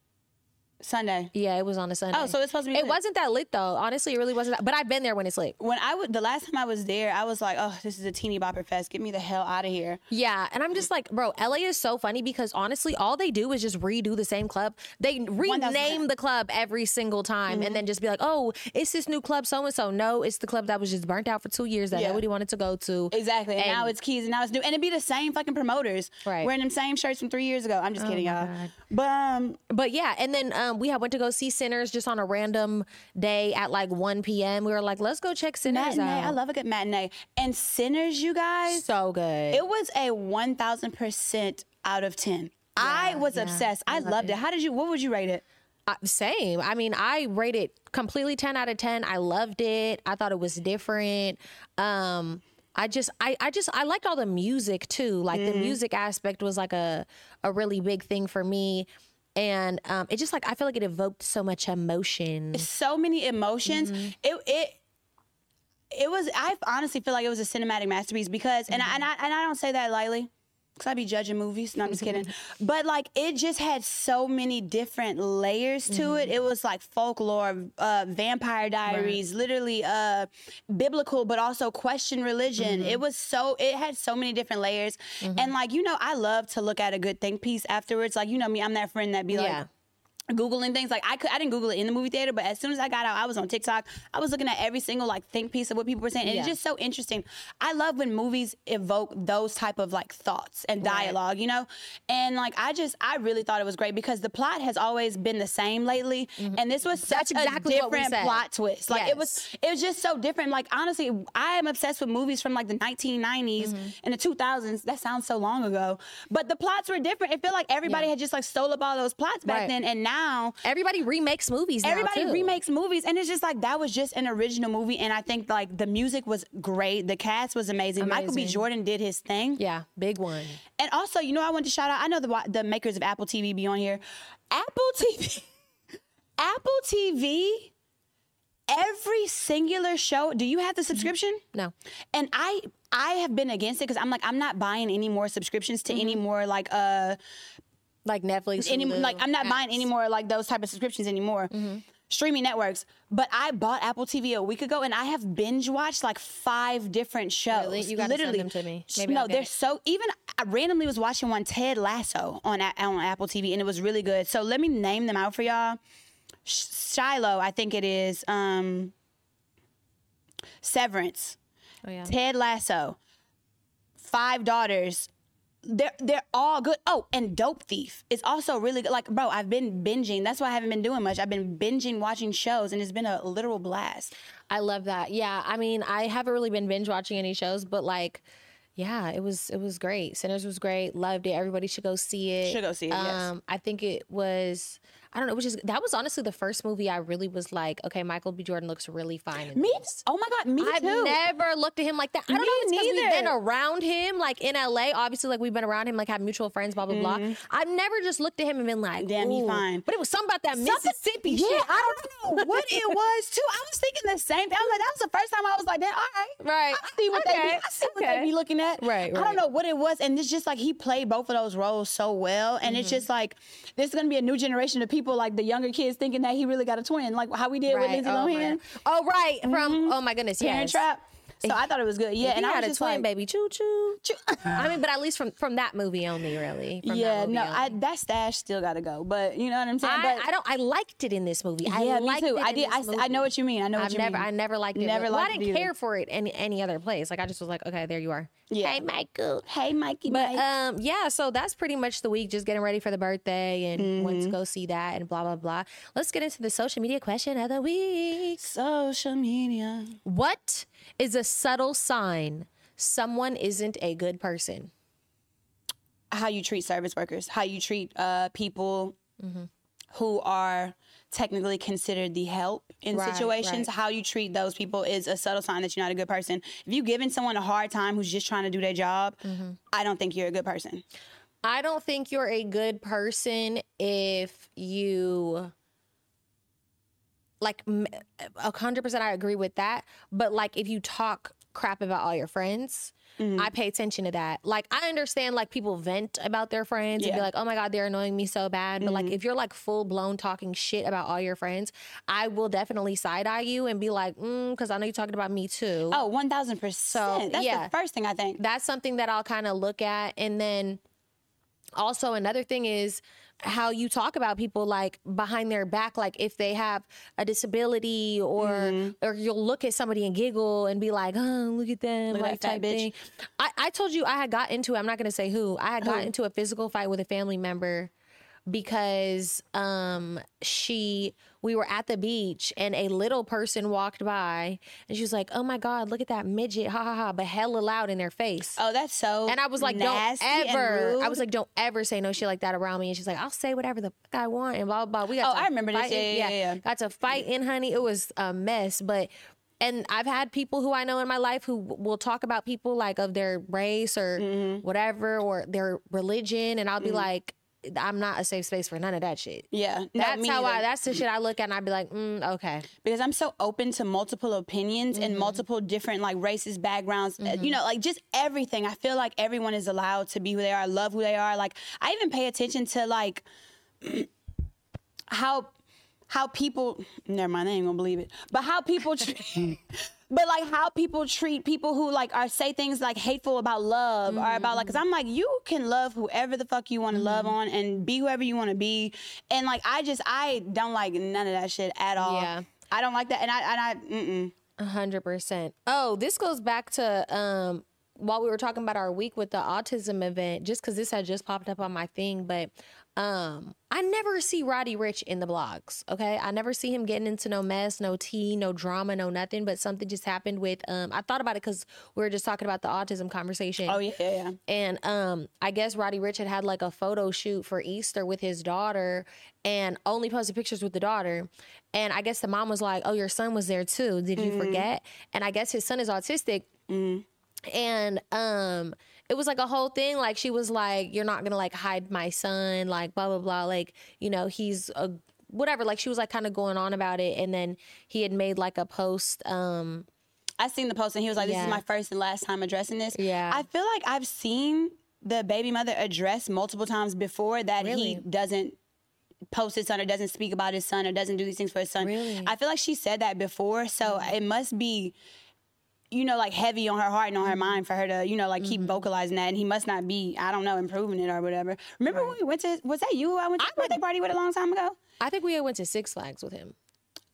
[SPEAKER 1] Sunday.
[SPEAKER 2] Yeah, it was on a Sunday.
[SPEAKER 1] Oh, so it's supposed to be
[SPEAKER 2] It
[SPEAKER 1] lit.
[SPEAKER 2] wasn't that lit, though. Honestly, it really wasn't that. But I've been there when it's lit.
[SPEAKER 1] When the last time I was there, I was like, oh, this is a teeny bopper fest. Get me the hell out of here.
[SPEAKER 2] Yeah, and I'm just like, bro, LA is so funny because honestly, all they do is just redo the same club. They rename the club every single time and then just be like, oh, it's this new club so-and-so. No, it's the club that was just burnt out for 2 years that nobody wanted to go to.
[SPEAKER 1] Exactly. And now it's Keys and now it's new. And it'd be the same fucking promoters.
[SPEAKER 2] Right.
[SPEAKER 1] Wearing them same shirts from 3 years ago. I'm just kidding, y'all.
[SPEAKER 2] God.
[SPEAKER 1] But
[SPEAKER 2] yeah, and then we had went to go see Sinners just on a random day at like 1 p.m. We were like, let's go check Sinners
[SPEAKER 1] Matinee.
[SPEAKER 2] out.
[SPEAKER 1] I love a good matinee. And Sinners, you guys,
[SPEAKER 2] So good.
[SPEAKER 1] it was a 1,000% out of 10. I was obsessed. I loved it. What would you rate it?
[SPEAKER 2] Same. I mean, I rated completely 10 out of 10. I loved it. I thought it was different. I liked all the music too. Like the music aspect was like a really big thing for me. And it just like, I feel like it evoked so much emotion.
[SPEAKER 1] So many emotions. It was, I honestly feel like it was a cinematic masterpiece because, and I don't say that lightly, because I be judging movies. No, I'm just kidding. But like, it just had so many different layers to it. It was like folklore, Vampire Diaries, literally biblical, but also question religion. It had so many different layers. And like, you know, I love to look at a good think piece afterwards. Like, you know me, I'm that friend that be like, Googling things. Like I didn't Google it in the movie theater, but as soon as I got out, I was on TikTok. I was looking at every single like think piece of what people were saying. And it's just so interesting. I love when movies evoke those type of like thoughts and dialogue, you know? And like, I really thought it was great because the plot has always been the same lately. And this was such a different plot twist. Like it was just so different. Like honestly, I am obsessed with movies from like the 1990s and the 2000s. That sounds so long ago. But the plots were different. It felt like everybody had just like stole up all those plots back then. And now
[SPEAKER 2] everybody remakes movies now,
[SPEAKER 1] everybody
[SPEAKER 2] too.
[SPEAKER 1] remakes movies, and it's just like that was just an original movie. And I think like the music was great, the cast was amazing. Michael B. Jordan did his thing.
[SPEAKER 2] Yeah, big one.
[SPEAKER 1] And also, you know, I want to shout out, I know the makers of Apple TV be on here. Apple TV, every singular show. Do you have the subscription?
[SPEAKER 2] No.
[SPEAKER 1] And I have been against it because I'm like, I'm not buying any more subscriptions to any more like
[SPEAKER 2] Netflix.
[SPEAKER 1] I'm not buying any more like those type of subscriptions anymore. Streaming networks. But I bought Apple TV a week ago and I have binge watched like 5 different shows.
[SPEAKER 2] Really? You gotta send them to me. Maybe
[SPEAKER 1] No, they're so, even I randomly was watching one, Ted Lasso on Apple TV, and it was really good. So let me name them out for y'all. Shiloh, I think it is. Severance.
[SPEAKER 2] Oh, yeah.
[SPEAKER 1] Ted Lasso. 5 Daughters. They're all good. Oh, and Dope Thief is also really good. Like, bro, I've been binging. That's why I haven't been doing much. I've been binging, watching shows, and it's been a literal blast.
[SPEAKER 2] I love that. Yeah, I mean, I haven't really been binge watching any shows, but like, yeah, it was great. Sinners was great. Loved it. Everybody should go see it.
[SPEAKER 1] Should go see it, yes.
[SPEAKER 2] I think it was, I don't know, that was honestly the first movie I really was like, okay, Michael B. Jordan looks really fine in this.
[SPEAKER 1] Oh my God, me
[SPEAKER 2] I've
[SPEAKER 1] too.
[SPEAKER 2] never looked at him like that. I don't know if it's because we've been around him, like in LA. Obviously, like we've been around him, like have mutual friends, blah, blah, blah. I've never just looked at him and been like,
[SPEAKER 1] damn, he fine.
[SPEAKER 2] But it was something about that Mississippi shit.
[SPEAKER 1] I don't know what it was too. I was thinking the same thing. I was like, that was the first time I was like, all right.
[SPEAKER 2] Right.
[SPEAKER 1] I see what they be looking at.
[SPEAKER 2] Right.
[SPEAKER 1] I don't know what it was. And it's just like he played both of those roles so well. And it's just like, there's going to be a new generation of people, like the younger kids, thinking that he really got a twin, like how we did with Lindsay Lohan.
[SPEAKER 2] Oh, right. From, oh my goodness,
[SPEAKER 1] Parent Trap. So I thought it was good. Yeah,
[SPEAKER 2] and I
[SPEAKER 1] was
[SPEAKER 2] had
[SPEAKER 1] just
[SPEAKER 2] a twin,
[SPEAKER 1] like,
[SPEAKER 2] baby. Choo choo. I mean, but at least from that movie only, really.
[SPEAKER 1] That stash still got to go. But you know what I'm saying?
[SPEAKER 2] I liked it in this movie.
[SPEAKER 1] Yeah, me too. I know what you mean.
[SPEAKER 2] I never liked it.
[SPEAKER 1] Never liked
[SPEAKER 2] I didn't care for it in any other place. Like I just was like, okay, there you are.
[SPEAKER 1] Yeah.
[SPEAKER 2] Hey, Michael.
[SPEAKER 1] Hey, Mikey.
[SPEAKER 2] But yeah, so that's pretty much the week. Just getting ready for the birthday and went to go see that and blah blah blah. Let's get into the social media question of the week.
[SPEAKER 1] Social media.
[SPEAKER 2] What is a subtle sign someone isn't a good person?
[SPEAKER 1] How you treat service workers, how you treat people who are technically considered the help in situations. How you treat those people is a subtle sign that you're not a good person. If you're giving someone a hard time who's just trying to do their job, I don't think you're a good person.
[SPEAKER 2] I don't think you're a good person if you... Like 100%, I agree with that. But like, if you talk crap about all your friends, I pay attention to that. Like, I understand like people vent about their friends and be like, oh my God, they're annoying me so bad. But like, if you're like full blown talking shit about all your friends, I will definitely side eye you and be like, because I know you're talking about me too.
[SPEAKER 1] Oh, 1,000%. So that's the first thing I think.
[SPEAKER 2] That's something that I'll kind of look at. And then also another thing is how you talk about people like behind their back, like if they have a disability or you'll look at somebody and giggle and be like, oh, look at them,
[SPEAKER 1] look
[SPEAKER 2] like
[SPEAKER 1] at that
[SPEAKER 2] type
[SPEAKER 1] bitch.
[SPEAKER 2] thing. I told you I had got into, I'm not going to say who, I had got into a physical fight with a family member because we were at the beach and a little person walked by and she was like, "Oh my God, look at that midget, ha ha ha," but hella loud in their face.
[SPEAKER 1] Oh, that's so
[SPEAKER 2] And I was like,
[SPEAKER 1] nasty
[SPEAKER 2] don't
[SPEAKER 1] and
[SPEAKER 2] ever.
[SPEAKER 1] rude.
[SPEAKER 2] I was like, don't ever say no shit like that around me. And she's like, I'll say whatever the fuck I want and blah, blah, blah. We got
[SPEAKER 1] I remember this. Yeah.
[SPEAKER 2] Got to fight in, honey. It was a mess. And I've had people who I know in my life who will talk about people like of their race or whatever, or their religion. And I'll be like, I'm not a safe space for none of that shit.
[SPEAKER 1] Yeah.
[SPEAKER 2] That's that's the shit I look at and I'd be like, okay.
[SPEAKER 1] Because I'm so open to multiple opinions and multiple different like races, backgrounds, you know, like just everything. I feel like everyone is allowed to be who they are, love who they are. Like I even pay attention to like how people, never mind, they ain't gonna believe it, but how people but like how people treat people who like say things like hateful about love or about like, cause I'm like, you can love whoever the fuck you want to love on and be whoever you want to be. And like, I don't like none of that shit at all.
[SPEAKER 2] Yeah.
[SPEAKER 1] I don't like that. And I
[SPEAKER 2] 100%. Oh, this goes back to, while we were talking about our week with the autism event, just cause this had just popped up on my thing, but I never see Roddy Ricch in the blogs, okay? I never see him getting into no mess, no tea, no drama, no nothing, but something just happened with, I thought about it because we were just talking about the autism conversation.
[SPEAKER 1] Oh, yeah.
[SPEAKER 2] And I guess Roddy Ricch had like a photo shoot for Easter with his daughter and only posted pictures with the daughter. And I guess the mom was like, "Oh, your son was there too. Did you forget?" And I guess his son is autistic. And it was like a whole thing. Like she was like, "You're not gonna like hide my son," like blah blah blah. Like, you know, he's a whatever. Like she was like kind of going on about it. And then he had made like a post.
[SPEAKER 1] I seen the post and he was like, "This is my first and last time addressing this."
[SPEAKER 2] Yeah.
[SPEAKER 1] I feel like I've seen the baby mother address multiple times before that he doesn't post his son or doesn't speak about his son or doesn't do these things for his son.
[SPEAKER 2] Really?
[SPEAKER 1] I feel like she said that before, so it must be, you know, like heavy on her heart and on her mind for her to, you know, like keep vocalizing that. And he must not be, I don't know, improving it or whatever. Remember when we went to, was that you I went to the birthday party with a long time ago?
[SPEAKER 2] I think we went to Six Flags with him.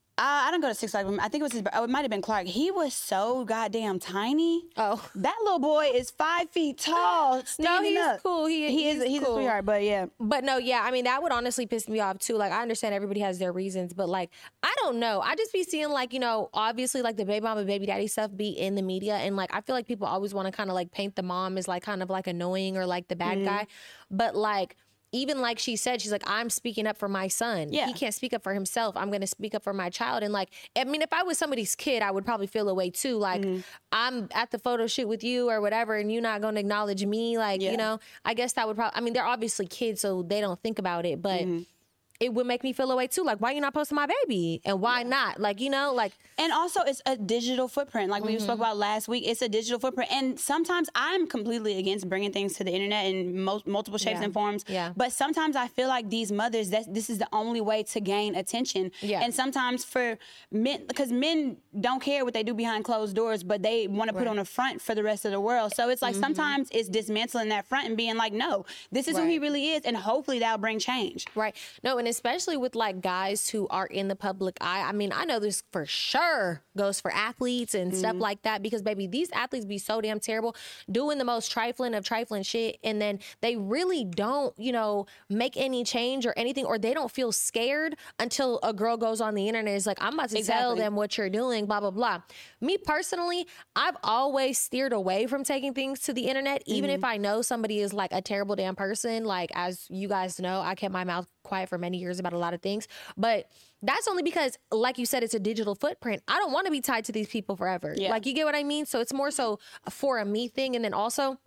[SPEAKER 1] I don't go to Six Flags. I think it was his, it might have been Clark. He was so goddamn tiny.
[SPEAKER 2] Oh.
[SPEAKER 1] That little boy is 5 feet tall.
[SPEAKER 2] No,
[SPEAKER 1] standing
[SPEAKER 2] he's
[SPEAKER 1] up.
[SPEAKER 2] cool.
[SPEAKER 1] He's
[SPEAKER 2] cool.
[SPEAKER 1] a sweetheart, but yeah.
[SPEAKER 2] But no, yeah, I mean, that would honestly piss me off too. Like, I understand everybody has their reasons, but like, I don't know. I just be seeing like, you know, obviously like the baby mama, baby daddy stuff be in the media. And like, I feel like people always want to kind of like paint the mom as like kind of like annoying or like the bad guy. But like, even like she said, she's like, "I'm speaking up for my son.
[SPEAKER 1] Yeah.
[SPEAKER 2] He can't speak up for himself. I'm going to speak up for my child." And like, I mean, if I was somebody's kid, I would probably feel a way too. Like, I'm at the photo shoot with you or whatever, and you're not going to acknowledge me. Like, you know, I guess that would probably, I mean, they're obviously kids, so they don't think about it, but it would make me feel a way too. Like, why you not posting my baby? And why not? Like, you know, like.
[SPEAKER 1] And also it's a digital footprint. Like we spoke about last week, it's a digital footprint. And sometimes I'm completely against bringing things to the internet in multiple shapes and forms.
[SPEAKER 2] Yeah.
[SPEAKER 1] But sometimes I feel like these mothers, this is the only way to gain attention.
[SPEAKER 2] Yeah.
[SPEAKER 1] And sometimes for men, because men don't care what they do behind closed doors, but they want to put on a front for the rest of the world. So it's like sometimes it's dismantling that front and being like, no, this is who he really is. And hopefully that'll bring change.
[SPEAKER 2] Right. No, and especially with like guys who are in the public eye. I mean, I know this for sure goes for athletes and stuff like that because baby, these athletes be so damn terrible doing the most trifling of trifling shit. And then they really don't, you know, make any change or anything, or they don't feel scared until a girl goes on the internet and is like, "I'm about to tell them what you're doing, blah, blah, blah." Me personally, I've always steered away from taking things to the internet, even if I know somebody is like a terrible damn person. Like, as you guys know, I kept my mouth quiet for many years about a lot of things, but that's only because, like you said, it's a digital footprint. I don't want to be tied to these people forever.
[SPEAKER 1] Yeah.
[SPEAKER 2] Like, you get what I mean? So it's more so for a me thing. And then also,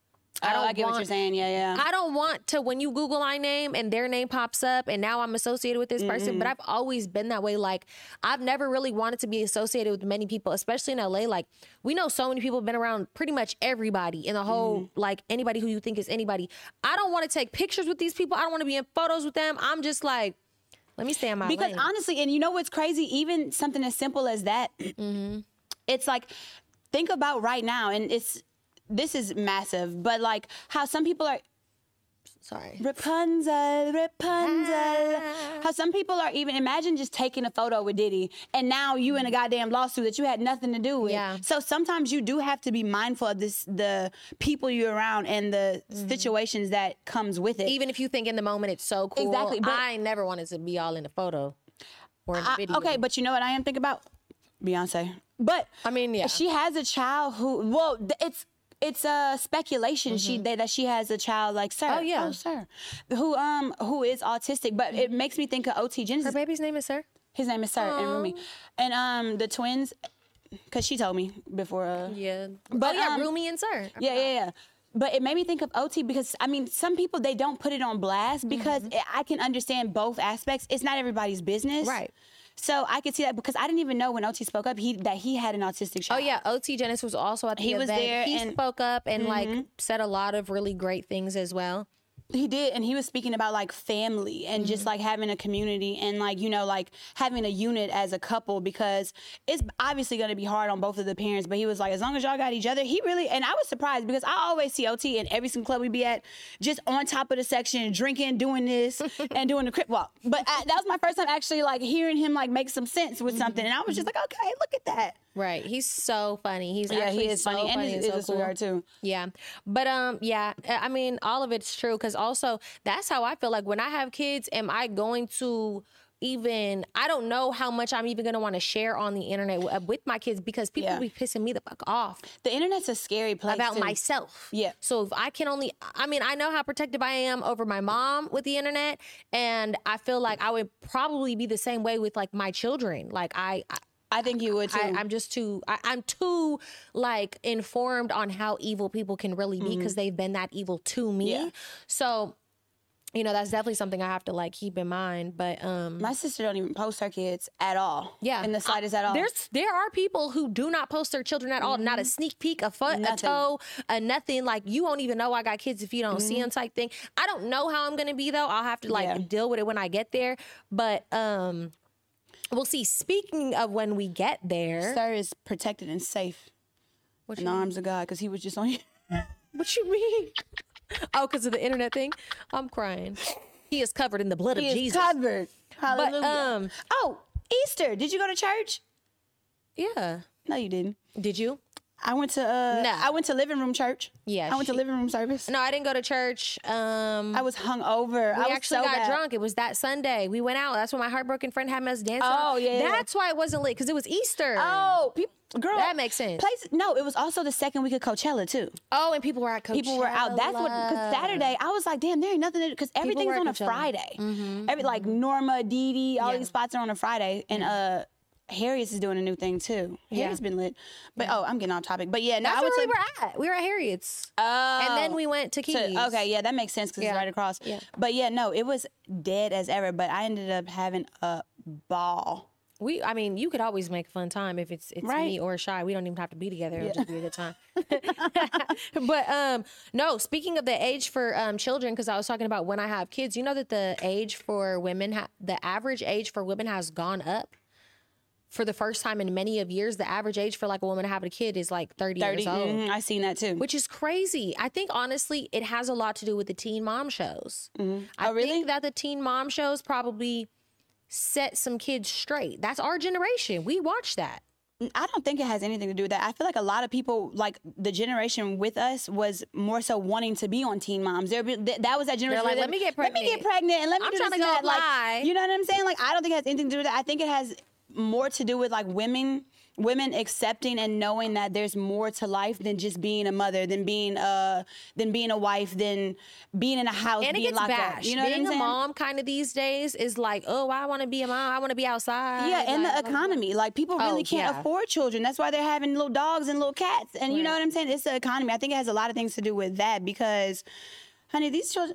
[SPEAKER 1] I get what you're saying. Yeah.
[SPEAKER 2] I don't want to, when you Google my name and their name pops up and now I'm associated with this person, but I've always been that way. Like, I've never really wanted to be associated with many people, especially in LA. Like, we know so many people have been around pretty much everybody in the whole, like, anybody who you think is anybody. I don't want to take pictures with these people. I don't want to be in photos with them. I'm just like, let me stay in my lane.
[SPEAKER 1] Because honestly, and you know what's crazy? Even something as simple as that, it's like, think about right now, and this is massive, but like how some people are,
[SPEAKER 2] Sorry.
[SPEAKER 1] Rapunzel. How some people are even, imagine just taking a photo with Diddy and now you in a goddamn lawsuit that you had nothing to do with.
[SPEAKER 2] Yeah.
[SPEAKER 1] So sometimes you do have to be mindful of the people you're around and the situations that comes with it.
[SPEAKER 2] Even if you think in the moment it's so cool.
[SPEAKER 1] Exactly, but-
[SPEAKER 2] I never wanted to be all in the photo or in the video.
[SPEAKER 1] Okay, but you know what I am thinking about? Beyonce. But
[SPEAKER 2] I mean, yeah.
[SPEAKER 1] she has a child who, well, it's a speculation that she has a child like Sir.
[SPEAKER 2] Oh, yeah.
[SPEAKER 1] Sir. Who is autistic, but it makes me think of OT Genesis.
[SPEAKER 2] Her baby's name is Sir?
[SPEAKER 1] His name is Sir and Rumi. And the twins, cuz she told me before
[SPEAKER 2] Yeah.
[SPEAKER 1] But,
[SPEAKER 2] Rumi and Sir.
[SPEAKER 1] yeah. But it made me think of OT because, I mean, some people, they don't put it on blast because I can understand both aspects. It's not everybody's business.
[SPEAKER 2] Right.
[SPEAKER 1] So I could see that because I didn't even know when OT spoke up that he had an autistic child.
[SPEAKER 2] Oh yeah, OT Genesis was also at the
[SPEAKER 1] He
[SPEAKER 2] event.
[SPEAKER 1] was there
[SPEAKER 2] He
[SPEAKER 1] and-
[SPEAKER 2] spoke up and like said a lot of really great things as well.
[SPEAKER 1] He did, and he was speaking about like family and just like having a community and like, you know, like having a unit as a couple because it's obviously going to be hard on both of the parents. But he was like, as long as y'all got each other, he really, and I was surprised because I always see OT in every single club we be at, just on top of the section, drinking, doing this and doing the crip walk. But that was my first time actually like hearing him like make some sense with something. And I was just like, okay, look at that.
[SPEAKER 2] Right. He's so funny. He's actually
[SPEAKER 1] he is
[SPEAKER 2] so
[SPEAKER 1] funny. And
[SPEAKER 2] and
[SPEAKER 1] he's
[SPEAKER 2] so
[SPEAKER 1] a sweetheart too.
[SPEAKER 2] Yeah. But yeah, I mean, all of it's true because also that's how I feel like when I have kids, am I going to even, I don't know how much I'm even going to want to share on the internet with my kids because people be pissing me the fuck off
[SPEAKER 1] The internet's a scary place
[SPEAKER 2] about
[SPEAKER 1] too.
[SPEAKER 2] myself.
[SPEAKER 1] Yeah.
[SPEAKER 2] So if I can only, I mean, I know how protective I am over my mom with the internet, and I feel like I would probably be the same way with like my children. Like
[SPEAKER 1] I think you would too.
[SPEAKER 2] I'm just too, I'm too like informed on how evil people can really be because they've been that evil to me.
[SPEAKER 1] Yeah.
[SPEAKER 2] So, you know, that's definitely something I have to like keep in mind. But
[SPEAKER 1] My sister don't even post her kids at all.
[SPEAKER 2] yeah,
[SPEAKER 1] In the slightest at all.
[SPEAKER 2] There are people who do not post their children at all. Not a sneak peek, a foot,
[SPEAKER 1] Nothing.
[SPEAKER 2] a toe, a nothing. Like you won't even know I got kids if you don't see them type thing. I don't know how I'm gonna be though. I'll have to like deal with it when I get there. But we'll see. Speaking of when we get there,
[SPEAKER 1] Sir is protected and safe in the arms of God because he was just on you.
[SPEAKER 2] what you mean? Oh, because of the internet thing? I'm crying. He is covered in the blood of
[SPEAKER 1] He is
[SPEAKER 2] Jesus.
[SPEAKER 1] covered. Hallelujah.
[SPEAKER 2] But
[SPEAKER 1] oh, Easter. Did you go to church?
[SPEAKER 2] yeah.
[SPEAKER 1] No, you didn't.
[SPEAKER 2] Did you?
[SPEAKER 1] I went to I went to living room church.
[SPEAKER 2] Yeah,
[SPEAKER 1] I went to living room service.
[SPEAKER 2] No, I didn't go to church.
[SPEAKER 1] I was hungover.
[SPEAKER 2] We
[SPEAKER 1] I was
[SPEAKER 2] actually
[SPEAKER 1] so
[SPEAKER 2] got
[SPEAKER 1] bad.
[SPEAKER 2] drunk. It was that Sunday. We went out. That's when my heartbroken friend had us dancing.
[SPEAKER 1] Oh, yeah.
[SPEAKER 2] That's why it wasn't lit because it was Easter.
[SPEAKER 1] Oh, girl,
[SPEAKER 2] That makes sense.
[SPEAKER 1] No, it was also the second week of Coachella too.
[SPEAKER 2] Oh, and people were at Coachella.
[SPEAKER 1] People were out. That's what. Because Saturday, I was like, damn, there ain't nothing because everything's
[SPEAKER 2] were at
[SPEAKER 1] on a
[SPEAKER 2] Coachella.
[SPEAKER 1] Friday. Every like Norma, Dee Dee, all
[SPEAKER 2] Yeah.
[SPEAKER 1] these spots are on a Friday, and Harriet's is doing a new thing too. Harriet's been lit, but I'm getting off topic. But yeah, no,
[SPEAKER 2] That's
[SPEAKER 1] I
[SPEAKER 2] where
[SPEAKER 1] went
[SPEAKER 2] we
[SPEAKER 1] to.
[SPEAKER 2] were at. We were at Harriet's.
[SPEAKER 1] Oh,
[SPEAKER 2] And then we went to Keys.
[SPEAKER 1] okay, yeah, that makes sense because
[SPEAKER 2] Yeah.
[SPEAKER 1] it's right across.
[SPEAKER 2] Yeah.
[SPEAKER 1] But yeah, no, it was dead as ever. But I ended up having a ball.
[SPEAKER 2] I mean, you could always make fun time if it's
[SPEAKER 1] Right.
[SPEAKER 2] me or Shy. We don't even have to be together. It'll just be a good time. But no, speaking of the age for children, because I was talking about when I have kids, you know that the age for women, the average age for women has gone up. For the first time in many of years, the average age for like a woman to have a kid is like 30 years old.
[SPEAKER 1] I seen that too.
[SPEAKER 2] Which is crazy. I think honestly, it has a lot to do with the teen mom shows. I
[SPEAKER 1] Oh, really?
[SPEAKER 2] think that the teen mom shows probably set some kids straight. That's our generation. We watch that.
[SPEAKER 1] I don't think it has anything to do with that. I feel like a lot of people, like the generation with us, was more so wanting to be on Teen Moms. That was that generation.
[SPEAKER 2] They're like,
[SPEAKER 1] where
[SPEAKER 2] let me get pregnant.
[SPEAKER 1] Let me get pregnant, and let me
[SPEAKER 2] I'm
[SPEAKER 1] do
[SPEAKER 2] trying
[SPEAKER 1] this
[SPEAKER 2] to
[SPEAKER 1] and
[SPEAKER 2] go
[SPEAKER 1] that.
[SPEAKER 2] fly.
[SPEAKER 1] Like, you know what I'm saying? Like, I don't think it has anything to do with that. I think it has more to do with like women accepting and knowing that there's more to life than just being a mother, than being a wife, than being in a house,
[SPEAKER 2] And it
[SPEAKER 1] being
[SPEAKER 2] gets
[SPEAKER 1] locked
[SPEAKER 2] bashed.
[SPEAKER 1] up. You know
[SPEAKER 2] Being
[SPEAKER 1] what I'm
[SPEAKER 2] a
[SPEAKER 1] saying?
[SPEAKER 2] mom kind of these days is like, oh, I want to be a mom. I want to be outside.
[SPEAKER 1] Yeah, and
[SPEAKER 2] Like,
[SPEAKER 1] the economy. Like, people really can't
[SPEAKER 2] yeah.
[SPEAKER 1] afford children. That's why they're having little dogs and little cats. And you know what I'm saying? It's the economy. I think it has a lot of things to do with that because, honey, these children, look,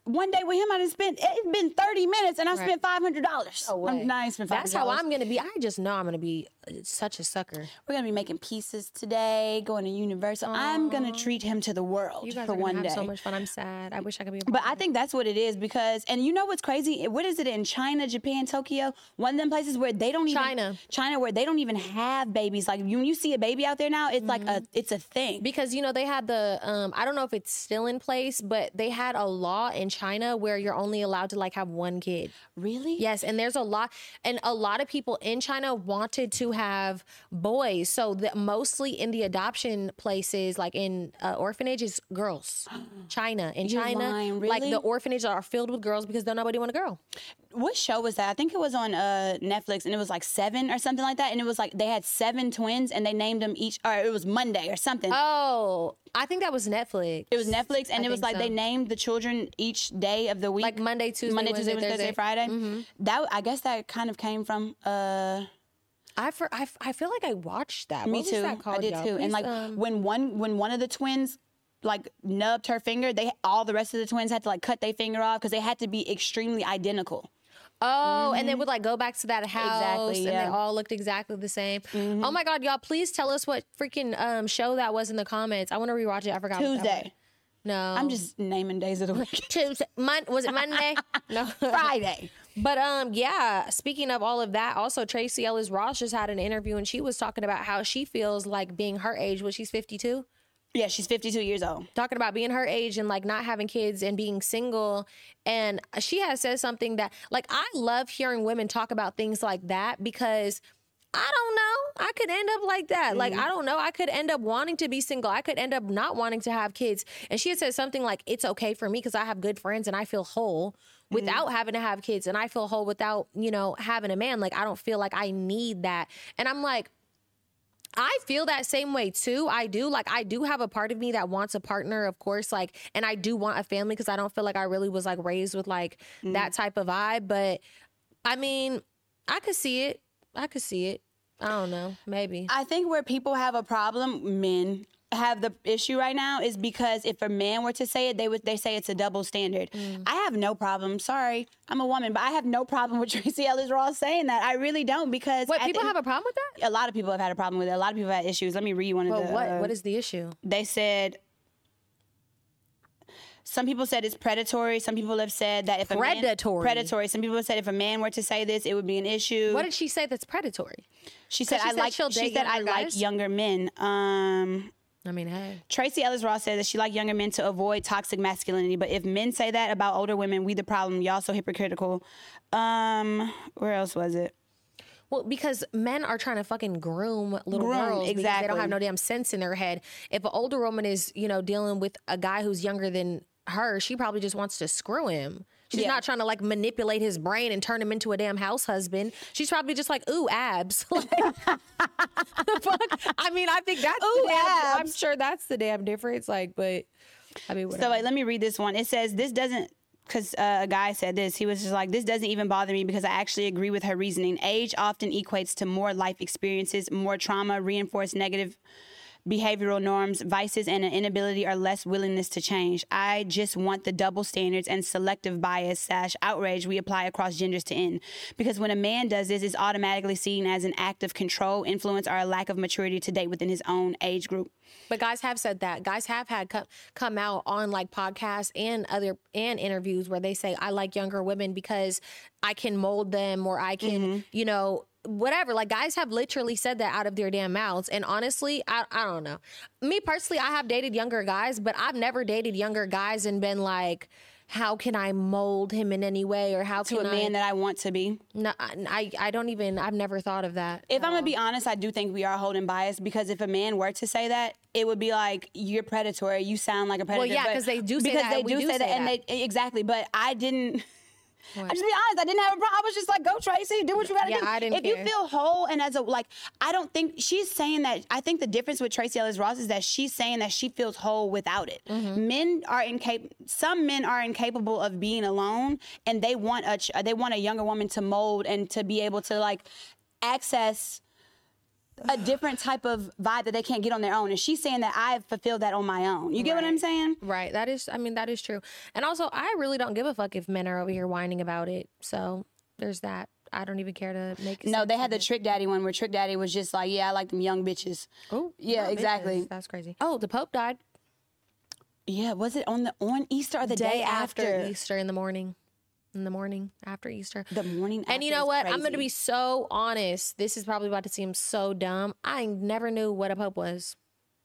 [SPEAKER 1] one day with him, I done spent, it's been 30 minutes and I
[SPEAKER 2] Right.
[SPEAKER 1] spent $500.
[SPEAKER 2] No way.
[SPEAKER 1] I ain't spent $500.
[SPEAKER 2] That's how I'm gonna be. I just know I'm gonna be such a sucker.
[SPEAKER 1] We're gonna be making pieces today, going to Universal. I'm gonna treat him to the world
[SPEAKER 2] You guys
[SPEAKER 1] for
[SPEAKER 2] are gonna
[SPEAKER 1] one
[SPEAKER 2] have
[SPEAKER 1] day.
[SPEAKER 2] so much fun. I'm sad. I wish I could be a part
[SPEAKER 1] But
[SPEAKER 2] of
[SPEAKER 1] I
[SPEAKER 2] it.
[SPEAKER 1] think that's what it is because, and you know what's crazy? What is it in China, Japan, Tokyo? One of them places where they don't even China where they don't even have babies. Like when you see a baby out there now, it's like it's a thing.
[SPEAKER 2] Because, you know, they had the, I don't know if it's still in place, but they had a law in China where you're only allowed to like have one kid.
[SPEAKER 1] Really?
[SPEAKER 2] Yes, and there's a lot of people in China wanted to have boys. So mostly in the adoption places, like in orphanages, girls. China. In
[SPEAKER 1] You're
[SPEAKER 2] China,
[SPEAKER 1] lying,
[SPEAKER 2] like
[SPEAKER 1] really?
[SPEAKER 2] the orphanages are filled with girls because nobody want a girl.
[SPEAKER 1] What show was that? I think it was on Netflix, and it was like 7 or something like that. And it was like they had 7 twins, and they named them each, or it was Monday or something.
[SPEAKER 2] Oh, I think that was Netflix.
[SPEAKER 1] It was Netflix, and
[SPEAKER 2] I
[SPEAKER 1] it was
[SPEAKER 2] think
[SPEAKER 1] like
[SPEAKER 2] so.
[SPEAKER 1] they named the children each day of the week.
[SPEAKER 2] Like Monday, Tuesday,
[SPEAKER 1] Wednesday,
[SPEAKER 2] Thursday.
[SPEAKER 1] Thursday, Friday. That I guess that kind of came from.
[SPEAKER 2] I feel like I watched that.
[SPEAKER 1] Me
[SPEAKER 2] What was
[SPEAKER 1] too.
[SPEAKER 2] that called,
[SPEAKER 1] I did
[SPEAKER 2] y'all?
[SPEAKER 1] too. And
[SPEAKER 2] Please,
[SPEAKER 1] like when one of the twins like nubbed her finger, all the rest of the twins had to like cut their finger off because they had to be extremely identical.
[SPEAKER 2] Oh, and they would like go back to that house,
[SPEAKER 1] Exactly,
[SPEAKER 2] and they
[SPEAKER 1] yeah.
[SPEAKER 2] all looked exactly the same. Oh my God, y'all! Please tell us what freaking show that was in the comments. I want to rewatch it. I forgot. what that was.
[SPEAKER 1] Tuesday.
[SPEAKER 2] No,
[SPEAKER 1] I'm just naming days of the week.
[SPEAKER 2] Tuesday. Was it Monday? No,
[SPEAKER 1] Friday.
[SPEAKER 2] But yeah. Speaking of all of that, also Tracy Ellis Ross just had an interview, and she was talking about how she feels like being her age. She's 52.
[SPEAKER 1] Yeah, she's 52 years old.
[SPEAKER 2] Talking about being her age and like not having kids and being single. And she has said something that like I love hearing women talk about things like that because I don't know. I could end up like that. Like, I don't know. I could end up wanting to be single. I could end up not wanting to have kids. And she had said something like, it's okay for me because I have good friends and I feel whole without having to have kids. And I feel whole without, you know, having a man. Like, I don't feel like I need that. And I'm like, I feel that same way too. I do. Like, I do have a part of me that wants a partner, of course, like, and I do want a family because I don't feel like I really was like raised with like that type of vibe. But I mean, I could see it. I don't know. Maybe.
[SPEAKER 1] I think where people have a problem, men have the issue right now, is because if a man were to say it, they say it's a double standard. I have no problem. Sorry, I'm a woman, but I have no problem with Tracy Ellis Ross saying that. I really don't, because
[SPEAKER 2] What, people have a problem with that?
[SPEAKER 1] a lot of people have had a problem with it. A lot of people have had issues. Let me read one of
[SPEAKER 2] But
[SPEAKER 1] the.
[SPEAKER 2] what is the issue?
[SPEAKER 1] They said. Some people said it's predatory. Some people have said that if predatory. Some people have said if a man were to say this, it would be an issue.
[SPEAKER 2] What did she say that's predatory?
[SPEAKER 1] She said?
[SPEAKER 2] she
[SPEAKER 1] I
[SPEAKER 2] said
[SPEAKER 1] like.
[SPEAKER 2] she'll
[SPEAKER 1] She
[SPEAKER 2] date
[SPEAKER 1] said I
[SPEAKER 2] younger
[SPEAKER 1] like
[SPEAKER 2] guys?
[SPEAKER 1] younger men.
[SPEAKER 2] I mean, hey.
[SPEAKER 1] Tracy Ellis Ross said that she liked younger men to avoid toxic masculinity. But if men say that about older women, we the problem. Y'all so hypocritical. Where else was it?
[SPEAKER 2] Well, because men are trying to fucking groom little girls because they
[SPEAKER 1] exactly.
[SPEAKER 2] don't have no damn sense in their head. If an older woman is, you know, dealing with a guy who's younger than her, she probably just wants to screw him. She's not trying to like manipulate his brain and turn him into a damn house husband. She's probably just like, ooh, abs. Like, the fuck? I mean, I think that's
[SPEAKER 1] Ooh,
[SPEAKER 2] the damn,
[SPEAKER 1] abs.
[SPEAKER 2] I'm sure that's the damn difference. Like, but I mean, whatever.
[SPEAKER 1] So like, let me read this one. It says this doesn't. Because a guy said this, he was just like, this doesn't even bother me because I actually agree with her reasoning. Age often equates to more life experiences, more trauma, reinforced negative behavioral norms, vices, and an inability or less willingness to change. I just want the double standards and selective bias / outrage we apply across genders to end. Because when a man does this, it's automatically seen as an act of control, influence, or a lack of maturity to date within his own age group.
[SPEAKER 2] But guys have said that. Guys have had come out on like podcasts and interviews where they say, I like younger women because I can mold them or I can, you know, whatever. Like, guys have literally said that out of their damn mouths. And honestly, I don't know. Me personally, I have dated younger guys, but I've never dated younger guys and been like, how can I mold him in any way, or how
[SPEAKER 1] To
[SPEAKER 2] can
[SPEAKER 1] a man that I want to be.
[SPEAKER 2] No, I don't even. I've never thought of that.
[SPEAKER 1] If I'm gonna be honest, I do think we are holding bias, because if a man were to say that, it would be like, you're predatory. You sound like a predator.
[SPEAKER 2] Well, yeah,
[SPEAKER 1] But-
[SPEAKER 2] because they do say
[SPEAKER 1] because
[SPEAKER 2] that.
[SPEAKER 1] they
[SPEAKER 2] We
[SPEAKER 1] do say that, and
[SPEAKER 2] that.
[SPEAKER 1] they exactly. But I didn't.
[SPEAKER 2] What?
[SPEAKER 1] I just be honest. I didn't have a problem. I was just like, go Tracy, do what you gotta
[SPEAKER 2] Yeah,
[SPEAKER 1] do.
[SPEAKER 2] I didn't
[SPEAKER 1] if you
[SPEAKER 2] care.
[SPEAKER 1] feel whole and as a like, I don't think she's saying that. I think the difference with Tracy Ellis Ross is that she's saying that she feels whole without it. Men are Some men are incapable of being alone, and they want a younger woman to mold and to be able to like access a different type of vibe that they can't get on their own. And she's saying that I've fulfilled that on my own. You get what I'm saying?
[SPEAKER 2] Right. That is true. And also, I really don't give a fuck if men are over here whining about it. So there's that. I don't even care to make.
[SPEAKER 1] No, they had the Trick Daddy one where Trick Daddy was just like, yeah, I like them young bitches.
[SPEAKER 2] Oh,
[SPEAKER 1] yeah, exactly.
[SPEAKER 2] That's crazy. Oh, the Pope died.
[SPEAKER 1] Yeah, was it on Easter or the day after
[SPEAKER 2] Easter in the morning? In the morning after Easter.
[SPEAKER 1] The morning after.
[SPEAKER 2] And you know what?
[SPEAKER 1] Crazy.
[SPEAKER 2] I'm going to be so honest. This is probably about to seem so dumb. I never knew what a pope was.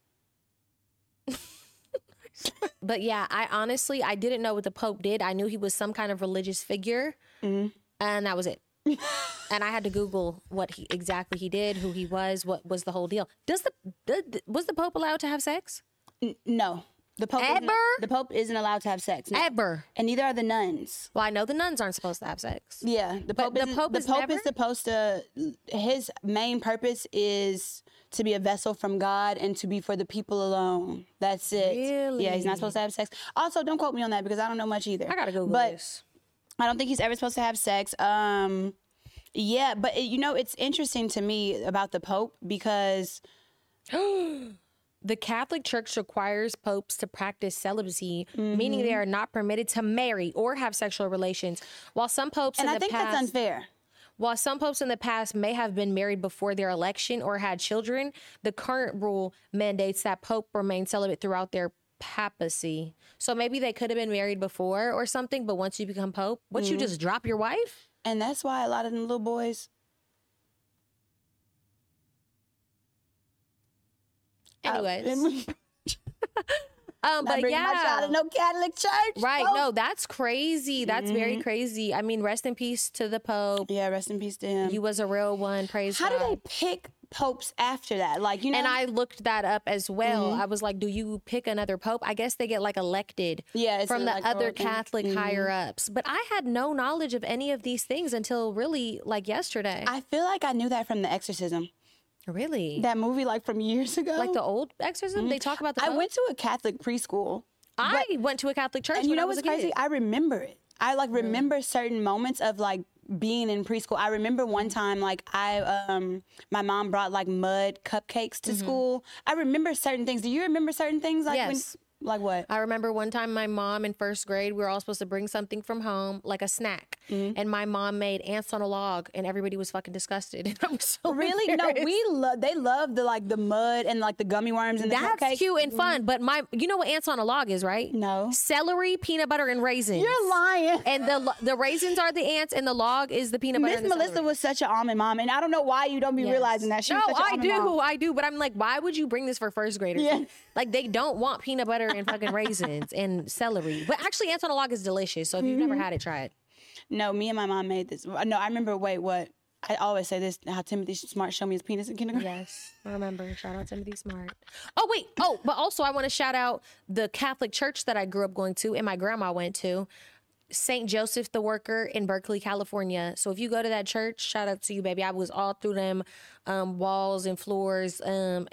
[SPEAKER 2] But yeah, I didn't know what the Pope did. I knew he was some kind of religious figure, and that was it. And I had to Google what he did, who he was, what was the whole deal. Was the Pope allowed to have sex?
[SPEAKER 1] No. The Pope isn't allowed to have sex. No.
[SPEAKER 2] Ever.
[SPEAKER 1] And neither are the nuns.
[SPEAKER 2] Well, I know the nuns aren't supposed to have sex.
[SPEAKER 1] Yeah. The Pope is supposed to, his main purpose is to be a vessel from God and to be for the people alone. That's it.
[SPEAKER 2] Really?
[SPEAKER 1] Yeah, he's not supposed to have sex. Also, don't quote me on that because I don't know much either.
[SPEAKER 2] I gotta Google this.
[SPEAKER 1] I don't think he's ever supposed to have sex. Yeah, but it's interesting to me about the Pope because
[SPEAKER 2] the Catholic Church requires popes to practice celibacy, meaning they are not permitted to marry or have sexual relations. While some popes
[SPEAKER 1] I think that's unfair.
[SPEAKER 2] While some popes in the past may have been married before their election or had children, the current rule mandates that pope remain celibate throughout their papacy. So maybe they could have been married before or something, but once you become pope, you just drop your wife?
[SPEAKER 1] And that's why a lot of them little boys.
[SPEAKER 2] Anyways. But
[SPEAKER 1] bringing my child to no Catholic church.
[SPEAKER 2] Right. No, that's crazy. That's very crazy. I mean, rest in peace to the Pope.
[SPEAKER 1] Yeah, rest in peace to him.
[SPEAKER 2] He was a real one. Praise God.
[SPEAKER 1] How do they pick popes after that?
[SPEAKER 2] And I looked that up as well. I was like, do you pick another pope? I guess they get elected from the other Catholic higher ups. But I had no knowledge of any of these things until really yesterday.
[SPEAKER 1] I feel like I knew that from The Exorcism.
[SPEAKER 2] Really?
[SPEAKER 1] That movie from years ago?
[SPEAKER 2] Like the old Exorcism? They talk about the Pope?
[SPEAKER 1] I went to a Catholic preschool.
[SPEAKER 2] I went to a Catholic church
[SPEAKER 1] and
[SPEAKER 2] when I was
[SPEAKER 1] what's
[SPEAKER 2] a
[SPEAKER 1] crazy?
[SPEAKER 2] kid.
[SPEAKER 1] I remember it. I remember certain moments of being in preschool. I remember one time my mom brought mud cupcakes to school. I remember certain things. Do you remember certain things?
[SPEAKER 2] Yes.
[SPEAKER 1] Like what?
[SPEAKER 2] I remember one time my mom in first grade, we were all supposed to bring something from home, like a snack. And my mom made ants on a log and everybody was fucking disgusted. And I was so
[SPEAKER 1] really? No, they love the mud and the gummy worms and the cupcakes.
[SPEAKER 2] That's cute and fun. But you know what ants on a log is, right?
[SPEAKER 1] No.
[SPEAKER 2] Celery, peanut butter, and raisins.
[SPEAKER 1] You're lying.
[SPEAKER 2] And the raisins are the ants and the log is the peanut butter.
[SPEAKER 1] Miss Melissa was such an almond mom, and I don't know why you don't be realizing that. She was such an almond mom.
[SPEAKER 2] I do. But I'm like, why would you bring this for first graders?
[SPEAKER 1] Yeah.
[SPEAKER 2] They don't want peanut butter and fucking raisins and celery. But actually, ants on a log is delicious. So if you've never had it, try it.
[SPEAKER 1] No, me and my mom made this. No, I remember, what? I always say this, how Timothy Smart showed me his penis in kindergarten.
[SPEAKER 2] Yes, I remember. Shout out Timothy Smart. Oh, wait. Oh, but also I want to shout out the Catholic church that I grew up going to and my grandma went to. St. Joseph the Worker in Berkeley, California. So if you go to that church, shout out to you, baby. I was all through them walls and floors and,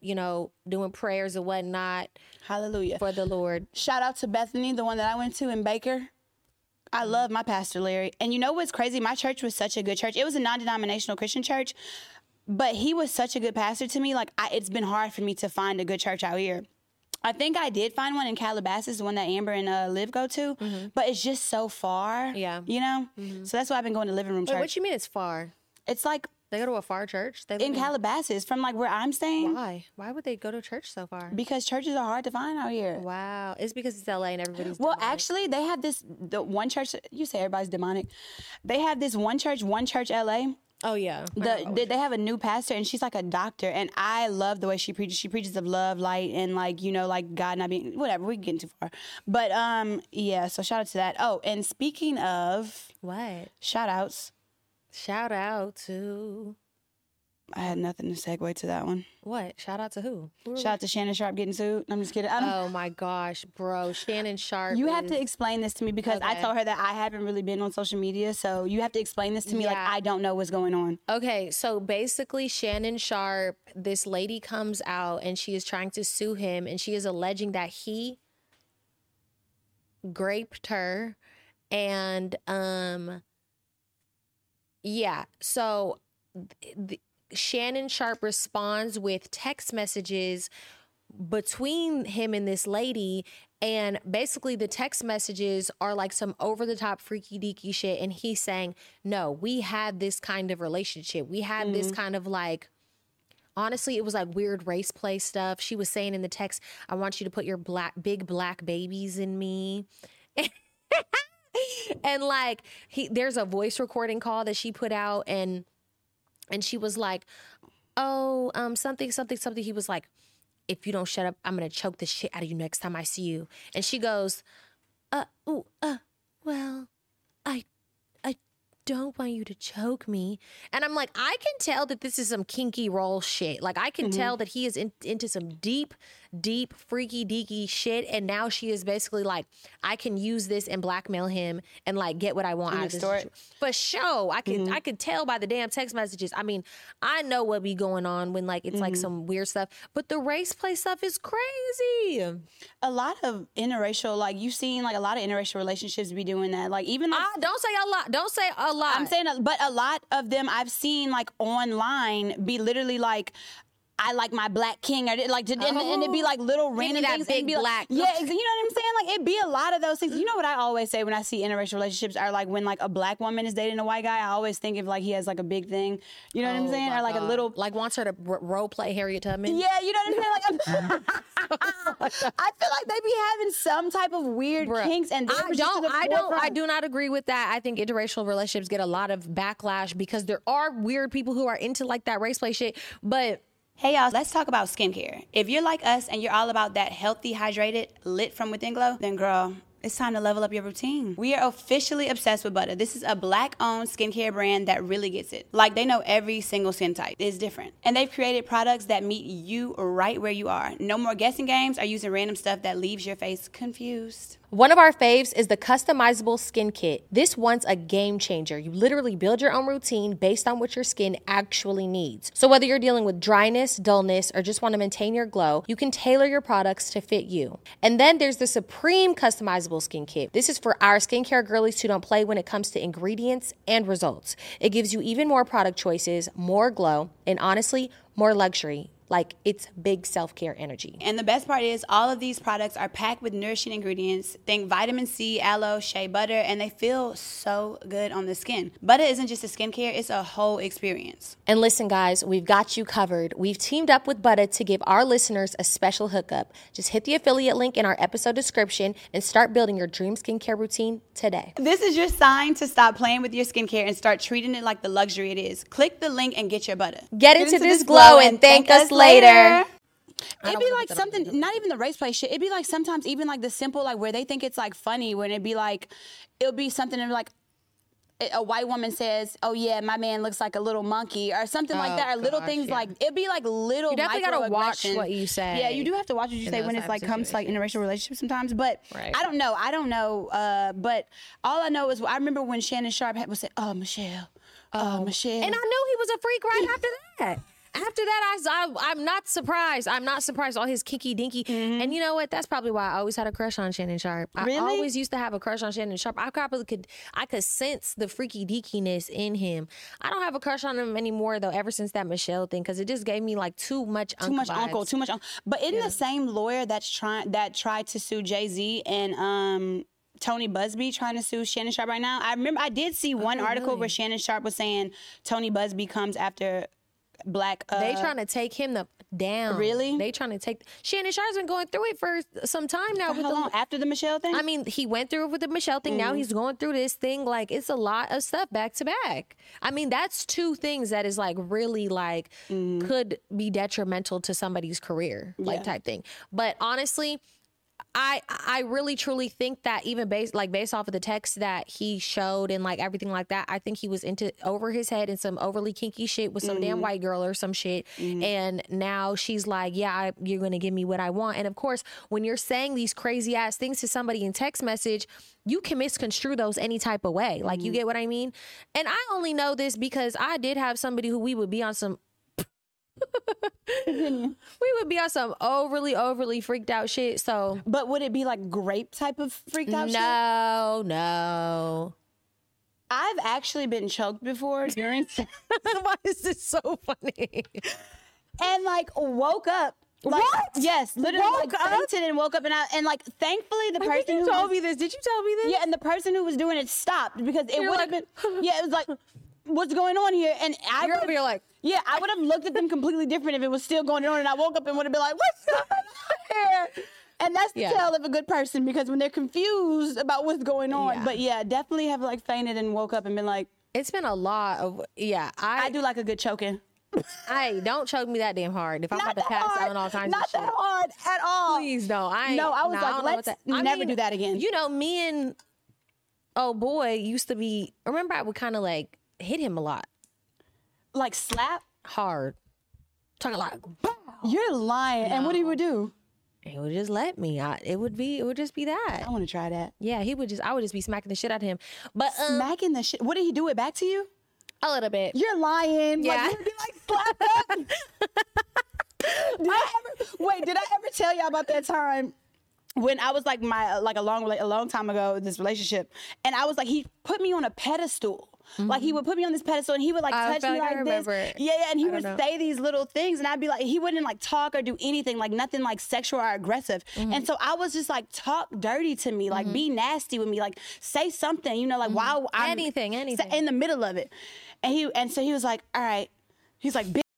[SPEAKER 2] doing prayers and whatnot.
[SPEAKER 1] Hallelujah.
[SPEAKER 2] For the Lord.
[SPEAKER 1] Shout out to Bethany, the one that I went to in Baker. I love my pastor, Larry. And you know what's crazy? My church was such a good church. It was a non-denominational Christian church, but he was such a good pastor to me. It's been hard for me to find a good church out here. I think I did find one in Calabasas, the one that Amber and Liv go to, but it's just so far.
[SPEAKER 2] Yeah.
[SPEAKER 1] So that's why I've been going to living room church.
[SPEAKER 2] Wait, what you mean it's far?
[SPEAKER 1] It's
[SPEAKER 2] they go to a far church? They live
[SPEAKER 1] in Calabasas from where I'm staying.
[SPEAKER 2] Why? Why would they go to church so far?
[SPEAKER 1] Because churches are hard to find out here.
[SPEAKER 2] Wow. It's because it's LA and everybody's
[SPEAKER 1] Well,
[SPEAKER 2] demonic.
[SPEAKER 1] actually, they have the one church, you say everybody's demonic. They have this one church LA.
[SPEAKER 2] Oh, yeah.
[SPEAKER 1] They have a new pastor, and she's like a doctor, and I love the way she preaches. She preaches of love, light, and God not being, whatever, we're getting too far. But, yeah, so shout out to that. Oh, and speaking of...
[SPEAKER 2] What?
[SPEAKER 1] Shout outs.
[SPEAKER 2] Shout out to...
[SPEAKER 1] I had nothing to segue to that one.
[SPEAKER 2] What? Shout out to who?
[SPEAKER 1] Shout out to Shannon Sharp getting sued. I'm just kidding.
[SPEAKER 2] Oh my gosh, bro. Shannon Sharp.
[SPEAKER 1] You have to explain this to me because I told her that I haven't really been on social media. So you have to explain this to me. I don't know what's going on.
[SPEAKER 2] Okay. So basically Shannon Sharp, this lady comes out and she is trying to sue him and she is alleging that he raped her. And, yeah. So Shannon Sharpe responds with text messages between him and this lady, and basically the text messages are like some over-the-top freaky deaky shit, and he's saying, no, we had this kind of relationship, we had this kind of like, honestly, it was like weird race play stuff. She was saying in the text, I want you to put your big black babies in me. And like there's a voice recording call that she put out, and she was like, oh, something. He was like, if you don't shut up, I'm going to choke the shit out of you next time I see you. And she goes, well, I don't want you to choke me. And I'm like, I can tell that this is some kinky roll shit. Like, I can tell that he is into some deep, freaky deaky shit. And now she is basically like, I can use this and blackmail him and like get what I want out of this. For sure. I could tell by the damn text messages. I mean, I know what be going on when like it's like some weird stuff, but the race play stuff is crazy.
[SPEAKER 1] A lot of interracial, like you've seen like a lot of interracial relationships be doing that. Like even
[SPEAKER 2] don't say a lot. Don't say a lot.
[SPEAKER 1] I'm saying, but a lot of them I've seen like online be literally like, I like my black king, or like, and it'd be like little random things.
[SPEAKER 2] Big
[SPEAKER 1] be
[SPEAKER 2] black.
[SPEAKER 1] Like, yeah, you know what I'm saying? Like it'd be a lot of those things. You know what I always say when I see interracial relationships are like when like a black woman is dating a white guy, I always think of like he has like a big thing. You know what I'm saying? Or like a little,
[SPEAKER 2] like wants her to role play Harriet Tubman.
[SPEAKER 1] Yeah, you know what I'm saying? Like I feel like they be having some type of weird kinks, and
[SPEAKER 2] I do not agree with that. I think interracial relationships get a lot of backlash because there are weird people who are into like that race play shit, but.
[SPEAKER 1] Hey y'all, let's talk about skincare. If you're like us and you're all about that healthy, hydrated, lit from within glow, then girl, it's time to level up your routine. We are officially obsessed with Butter. This is a black-owned skincare brand that really gets it. Like, they know every single skin type is different. And they've created products that meet you right where you are. No more guessing games or using random stuff that leaves your face confused.
[SPEAKER 2] One of our faves is the customizable skin kit. This one's a game changer. You literally build your own routine based on what your skin actually needs. So whether you're dealing with dryness, dullness, or just want to maintain your glow, you can tailor your products to fit you. And then there's the Supreme Customizable Skin Kit. This is for our skincare girlies who don't play when it comes to ingredients and results. It gives you even more product choices, more glow, and honestly, more luxury. Like, it's big self-care energy.
[SPEAKER 1] And the best part is all of these products are packed with nourishing ingredients. Think vitamin C, aloe, shea butter, and they feel so good on the skin. Butter isn't just a skincare, it's a whole experience.
[SPEAKER 2] And listen, guys, we've got you covered. We've teamed up with Butter to give our listeners a special hookup. Just hit the affiliate link in our episode description and start building your dream skincare routine today.
[SPEAKER 1] This is your sign to stop playing with your skincare and start treating it like the luxury it is. Click the link and get your Butter.
[SPEAKER 2] Get into this glow and thank us later.
[SPEAKER 1] It'd be like something, not even the race play shit. It'd be like sometimes even like the simple, like where they think it's like funny, when it'd be like, it'll be something like a white woman says, oh yeah, my man looks like a little monkey or something like that. Or little things like, it'd be like little
[SPEAKER 2] You definitely gotta watch what you say.
[SPEAKER 1] Yeah, you do have to watch what you say when it's like comes to like interracial relationships sometimes. But I don't know. But all I know is I remember when Shannon Sharpe was saying, oh, Michelle. Michelle.
[SPEAKER 2] And I knew he was a freak right after that. After that, I'm not surprised. I'm not surprised all his kinky dinky. And you know what? That's probably why I always had a crush on Shannon Sharpe.
[SPEAKER 1] Really?
[SPEAKER 2] I always used to have a crush on Shannon Sharpe. I could sense the freaky deakiness in him. I don't have a crush on him anymore though. Ever since that Michelle thing, because it just gave me like too much uncle.
[SPEAKER 1] But isn't the same lawyer that tried to sue Jay-Z and Tony Busby trying to sue Shannon Sharpe right now? I remember I did see one article where Shannon Sharpe was saying Tony Busby comes after black.
[SPEAKER 2] They trying to take him down.
[SPEAKER 1] Really?
[SPEAKER 2] They trying to take. Shannon Sharpe's been going through it for some time now.
[SPEAKER 1] How long after the Michelle thing?
[SPEAKER 2] I mean, he went through it with the Michelle thing. Now he's going through this thing. Like, it's a lot of stuff back to back. I mean, that's two things that is like really like could be detrimental to somebody's career, like type thing. But honestly, I really truly think that even based off of the text that he showed and like everything like that, I think he was into over his head and some overly kinky shit with some damn white girl or some shit. And now she's like, yeah, you're going to give me what I want. And of course, when you're saying these crazy ass things to somebody in text message, you can misconstrue those any type of way. Like, you get what I mean? And I only know this because I did have somebody who we would be on some we would be on some overly freaked out shit. So,
[SPEAKER 1] but would it be like grape type of freaked out shit?
[SPEAKER 2] No.
[SPEAKER 1] I've actually been choked before during
[SPEAKER 2] Why is this so funny?
[SPEAKER 1] and like woke up. Like,
[SPEAKER 2] What?
[SPEAKER 1] Yes, literally
[SPEAKER 2] Woke
[SPEAKER 1] like
[SPEAKER 2] up?
[SPEAKER 1] fainted and woke up and like thankfully the person
[SPEAKER 2] You
[SPEAKER 1] who
[SPEAKER 2] told
[SPEAKER 1] was,
[SPEAKER 2] me this. Did you tell me this?
[SPEAKER 1] yeah, and the person who was doing it stopped because it
[SPEAKER 2] You're
[SPEAKER 1] would have
[SPEAKER 2] like-
[SPEAKER 1] been it was like what's going on here? And I
[SPEAKER 2] You're
[SPEAKER 1] would've-
[SPEAKER 2] over here like,
[SPEAKER 1] yeah, I would have looked at them completely different if it was still going on and I woke up and would have been like, what's going on here? And that's the
[SPEAKER 2] Yeah.
[SPEAKER 1] tell of a good person because when they're confused about what's going on.
[SPEAKER 2] Yeah.
[SPEAKER 1] But yeah, definitely have like fainted and woke up and been like,
[SPEAKER 2] it's been a lot of,
[SPEAKER 1] I do like a good choking.
[SPEAKER 2] I don't choke me that damn hard. If I'm about to pass out and all kinds
[SPEAKER 1] Not
[SPEAKER 2] of shit.
[SPEAKER 1] that hard at all.
[SPEAKER 2] Please don't. I
[SPEAKER 1] No, I was
[SPEAKER 2] nah,
[SPEAKER 1] like,
[SPEAKER 2] don't know what
[SPEAKER 1] let's
[SPEAKER 2] that- I
[SPEAKER 1] never
[SPEAKER 2] mean,
[SPEAKER 1] do that again.
[SPEAKER 2] You know, me and oh boy used to be. Remember, I would kind of like hit him a lot,
[SPEAKER 1] Like slap?
[SPEAKER 2] hard, talking like, bow.
[SPEAKER 1] You're lying. And what he would do?
[SPEAKER 2] He would just let me. It would just be that.
[SPEAKER 1] I want to try that.
[SPEAKER 2] Yeah, I would just be smacking the shit out of him. But
[SPEAKER 1] Smacking the shit. What did he do it back to you?
[SPEAKER 2] a little bit.
[SPEAKER 1] You're lying.
[SPEAKER 2] Yeah.
[SPEAKER 1] Like, you'd be like, slap up. Did I ever tell y'all about that time when I was like a long time ago in this relationship, and I was like, he put me on a pedestal. Like he would put me on this pedestal and he would like
[SPEAKER 2] I
[SPEAKER 1] touch
[SPEAKER 2] feel
[SPEAKER 1] me
[SPEAKER 2] like I
[SPEAKER 1] like
[SPEAKER 2] remember
[SPEAKER 1] this.
[SPEAKER 2] it.
[SPEAKER 1] Yeah, and he
[SPEAKER 2] I
[SPEAKER 1] would
[SPEAKER 2] don't know.
[SPEAKER 1] say these little things and I'd be like, he wouldn't like talk or do anything, like nothing like sexual or aggressive. And so I was just like, talk dirty to me, like be nasty with me, like say something, you know, like while I'm
[SPEAKER 2] Anything.
[SPEAKER 1] in the middle of it. And so he was like, all right. He's like, bitch,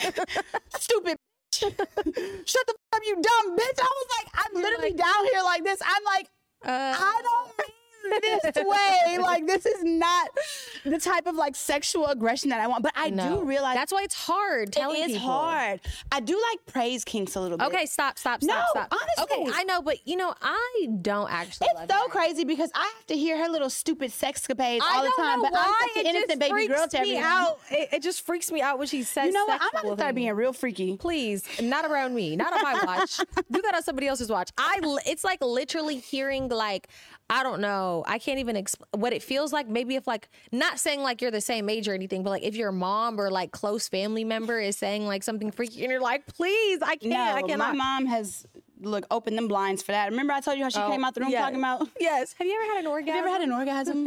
[SPEAKER 1] stupid bitch. Shut the fuck up, you dumb bitch. I was like, I'm literally down here like this. I'm like, I don't mean this way. Like, this is not the type of like sexual aggression that I want. But I do realize
[SPEAKER 2] that's why it's hard telling
[SPEAKER 1] it is
[SPEAKER 2] people.
[SPEAKER 1] hard. I do like praise kinks a little bit.
[SPEAKER 2] Okay, stop.
[SPEAKER 1] No,
[SPEAKER 2] Stop.
[SPEAKER 1] honestly.
[SPEAKER 2] Okay, I know, but you know, I don't actually love
[SPEAKER 1] It's so
[SPEAKER 2] that.
[SPEAKER 1] crazy because I have to hear her little stupid sexcapades
[SPEAKER 2] I
[SPEAKER 1] all the
[SPEAKER 2] don't
[SPEAKER 1] time.
[SPEAKER 2] know
[SPEAKER 1] But I'm
[SPEAKER 2] why.
[SPEAKER 1] such an
[SPEAKER 2] It
[SPEAKER 1] innocent
[SPEAKER 2] just
[SPEAKER 1] baby girl
[SPEAKER 2] freaks
[SPEAKER 1] to
[SPEAKER 2] me
[SPEAKER 1] everyone.
[SPEAKER 2] out. It just freaks me out when she says
[SPEAKER 1] You know what? I'm
[SPEAKER 2] sexual
[SPEAKER 1] gonna start
[SPEAKER 2] things.
[SPEAKER 1] being real freaky.
[SPEAKER 2] Please, not around me, not on my watch. Do that on somebody else's watch. It's like literally hearing like, I don't know. I can't even what it feels like. Maybe if like, not saying like you're the same age or anything, but like if your mom or like close family member is saying like something freaky and you're like, please, I can't. I
[SPEAKER 1] No,
[SPEAKER 2] cannot.
[SPEAKER 1] my mom has opened them blinds for that. Remember I told you how she came out the room
[SPEAKER 2] yeah.
[SPEAKER 1] talking about?
[SPEAKER 2] Yes. Have you ever had an orgasm?
[SPEAKER 1] Have you ever had an orgasm?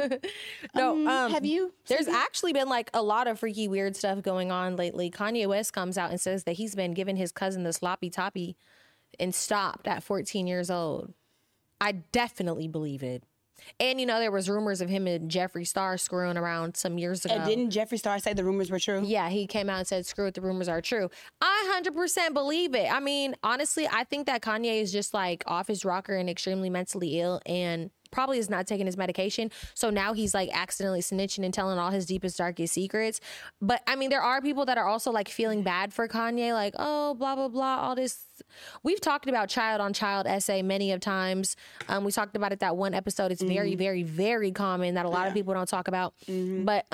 [SPEAKER 2] No.
[SPEAKER 1] Have you?
[SPEAKER 2] There's actually been like a lot of freaky weird stuff going on lately. Kanye West comes out and says that he's been giving his cousin the sloppy toppy and stopped at 14 years old. I definitely believe it. And you know, there was rumors of him and Jeffree Star screwing around some years ago.
[SPEAKER 1] And didn't Jeffree Star say the rumors were true?
[SPEAKER 2] Yeah, he came out and said, screw it, the rumors are true. I 100% believe it. I mean, honestly, I think that Kanye is just like off his rocker and extremely mentally ill and probably is not taking his medication. So now he's like accidentally snitching and telling all his deepest, darkest secrets. But I mean, there are people that are also like feeling bad for Kanye, like, oh, blah, blah, blah, all this. We've talked about child on child essay many of times. We talked about it that one episode. It's very, very, very common that a lot of people don't talk about. But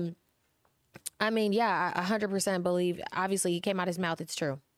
[SPEAKER 2] I mean, yeah, I 100% believe, obviously he came out his mouth. It's true.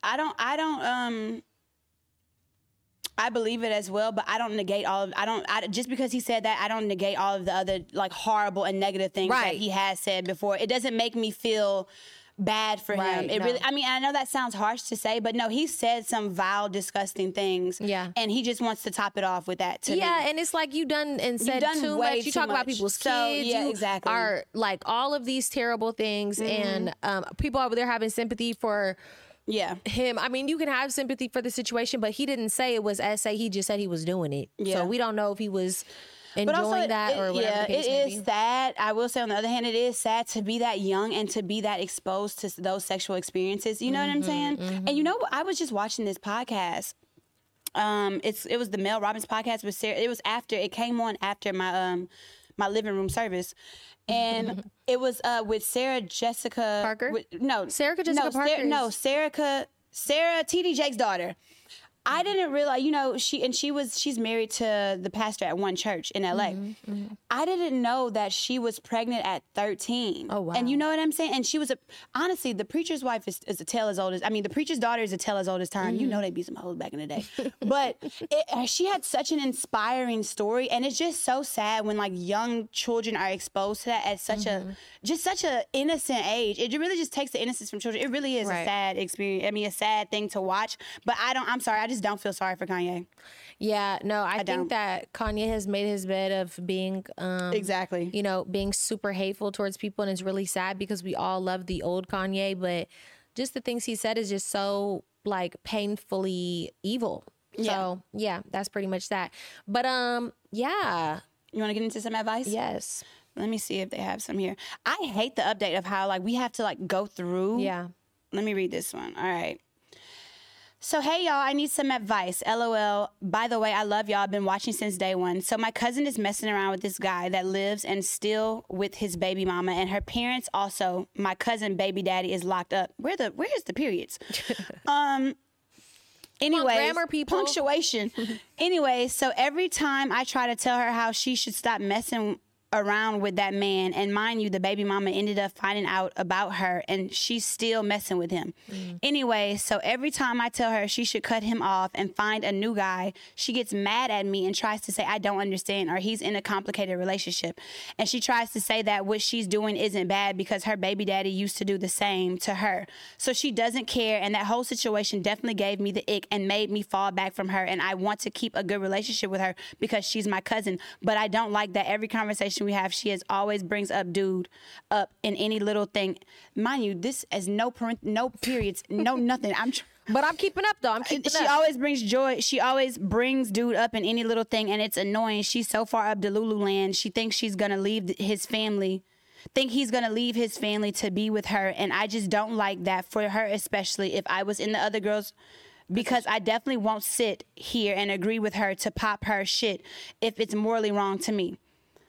[SPEAKER 1] I believe it as well, but I don't negate just because he said that, I don't negate all of the other like horrible and negative things that
[SPEAKER 2] Right.
[SPEAKER 1] he has said before. It doesn't make me feel bad for him.
[SPEAKER 2] Right,
[SPEAKER 1] It
[SPEAKER 2] no.
[SPEAKER 1] really, I mean, I know that sounds harsh to say, but no, he said some vile, disgusting things.
[SPEAKER 2] Yeah.
[SPEAKER 1] And he just wants to top it off with that to me.
[SPEAKER 2] Yeah, and it's like you done and said
[SPEAKER 1] done
[SPEAKER 2] too
[SPEAKER 1] way
[SPEAKER 2] much. You
[SPEAKER 1] too
[SPEAKER 2] talk about
[SPEAKER 1] much.
[SPEAKER 2] people's
[SPEAKER 1] So,
[SPEAKER 2] kids.
[SPEAKER 1] yeah,
[SPEAKER 2] you
[SPEAKER 1] exactly.
[SPEAKER 2] are like all of these terrible things, and people over there having sympathy for
[SPEAKER 1] Yeah.
[SPEAKER 2] him. I mean, you can have sympathy for the situation, but he didn't say it was essay. He just said he was doing it.
[SPEAKER 1] Yeah.
[SPEAKER 2] So we don't know if he was
[SPEAKER 1] But also,
[SPEAKER 2] enjoying that or whatever
[SPEAKER 1] yeah,
[SPEAKER 2] the case
[SPEAKER 1] it
[SPEAKER 2] may
[SPEAKER 1] is
[SPEAKER 2] be.
[SPEAKER 1] sad. I will say, on the other hand, it is sad to be that young and to be that exposed to those sexual experiences. You know what I'm saying? And you know, I was just watching this podcast. It was the Mel Robbins podcast with Sarah. It came on after my my living room service, and it was with Sarah Jessica
[SPEAKER 2] Parker?
[SPEAKER 1] Sarah
[SPEAKER 2] Jessica Parker
[SPEAKER 1] Sarah T.D. Jake's daughter. I didn't realize, you know, she's married to the pastor at one church in LA. I didn't know that she was pregnant at 13.
[SPEAKER 2] Oh, wow.
[SPEAKER 1] And you know what I'm saying? And she was honestly, the preacher's wife is a tale as old as, the preacher's daughter is a tale as old as time. You know, they be some hoes back in the day. But she had such an inspiring story. And it's just so sad when like young children are exposed to that at such a innocent age. It really just takes the innocence from children. It really is a
[SPEAKER 2] Right.
[SPEAKER 1] sad experience. I mean, a sad thing to watch. But I'm sorry, I just just don't feel sorry for Kanye.
[SPEAKER 2] Yeah, no, I
[SPEAKER 1] don't.
[SPEAKER 2] think that Kanye has made his bed of being,
[SPEAKER 1] Exactly.
[SPEAKER 2] you know, being super hateful towards people. And it's really sad because we all love the old Kanye, but just the things he said is just so like painfully evil.
[SPEAKER 1] Yeah.
[SPEAKER 2] So yeah, that's pretty much that. But yeah.
[SPEAKER 1] You want to get into some advice?
[SPEAKER 2] Yes.
[SPEAKER 1] Let me see if they have some here. I hate the update of how like we have to like go through.
[SPEAKER 2] Yeah.
[SPEAKER 1] Let me read this one. All right. So, hey, y'all, I need some advice. LOL. By the way, I love y'all. I've been watching since day one. So, my cousin is messing around with this guy that lives and still with his baby mama, and her parents also. My cousin baby daddy is locked up. Where's the periods? Anyway,
[SPEAKER 2] grammar people.
[SPEAKER 1] Punctuation. Anyway, so every time I try to tell her how she should stop messing around with that man, and mind you, the baby mama ended up finding out about her and she's still messing with him. Anyway, so every time I tell her she should cut him off and find a new guy, she gets mad at me and tries to say I don't understand or he's in a complicated relationship. And she tries to say that what she's doing isn't bad because her baby daddy used to do the same to her. So she doesn't care, and that whole situation definitely gave me the ick and made me fall back from her, and I want to keep a good relationship with her because she's my cousin, but I don't like that every conversation we have, she always brings up dude up in any little thing. Mind you, this has no periods, no nothing.
[SPEAKER 2] But I'm keeping up though. I'm keeping
[SPEAKER 1] She
[SPEAKER 2] up.
[SPEAKER 1] always brings joy. She always brings dude up in any little thing, and it's annoying. She's so far up Delulu land. She thinks she's gonna leave his family. Think he's gonna leave his family to be with her, and I just don't like that for her, especially if I was in the other girls. Because I definitely won't sit here and agree with her to pop her shit if it's morally wrong to me.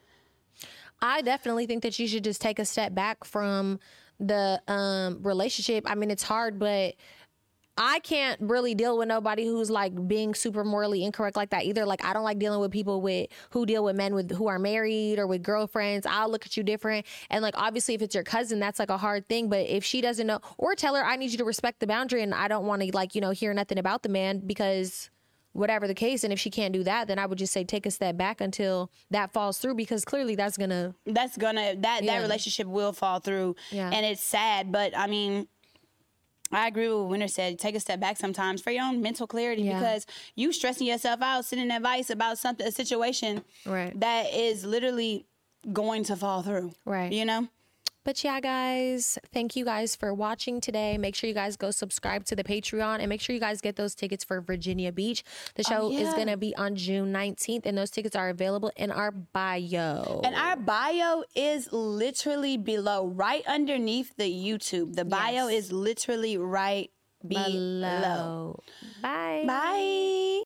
[SPEAKER 2] I definitely think that you should just take a step back from the relationship. I mean, it's hard, but I can't really deal with nobody who's like being super morally incorrect like that either. Like, I don't like dealing with people who deal with men who are married or with girlfriends. I'll look at you different. And like, obviously if it's your cousin, that's like a hard thing. But if she doesn't know, or tell her, I need you to respect the boundary and I don't want to like, you know, hear nothing about the man because whatever the case. And if she can't do that, then I would just say take a step back until that falls through, because clearly that
[SPEAKER 1] relationship will fall through.
[SPEAKER 2] Yeah.
[SPEAKER 1] And it's sad, but I mean, I agree with what Winter said. Take a step back sometimes for your own mental clarity, because you stressing yourself out, sending advice about a situation that is literally going to fall through.
[SPEAKER 2] Right.
[SPEAKER 1] You know?
[SPEAKER 2] But yeah, guys, thank you guys for watching today. Make sure you guys go subscribe to the Patreon and make sure you guys get those tickets for Virginia Beach. The show is going to be on June 19th, and those tickets are available in our bio.
[SPEAKER 1] And our bio is literally below, right underneath the YouTube. The bio is literally right below.
[SPEAKER 2] Bye.
[SPEAKER 1] Bye.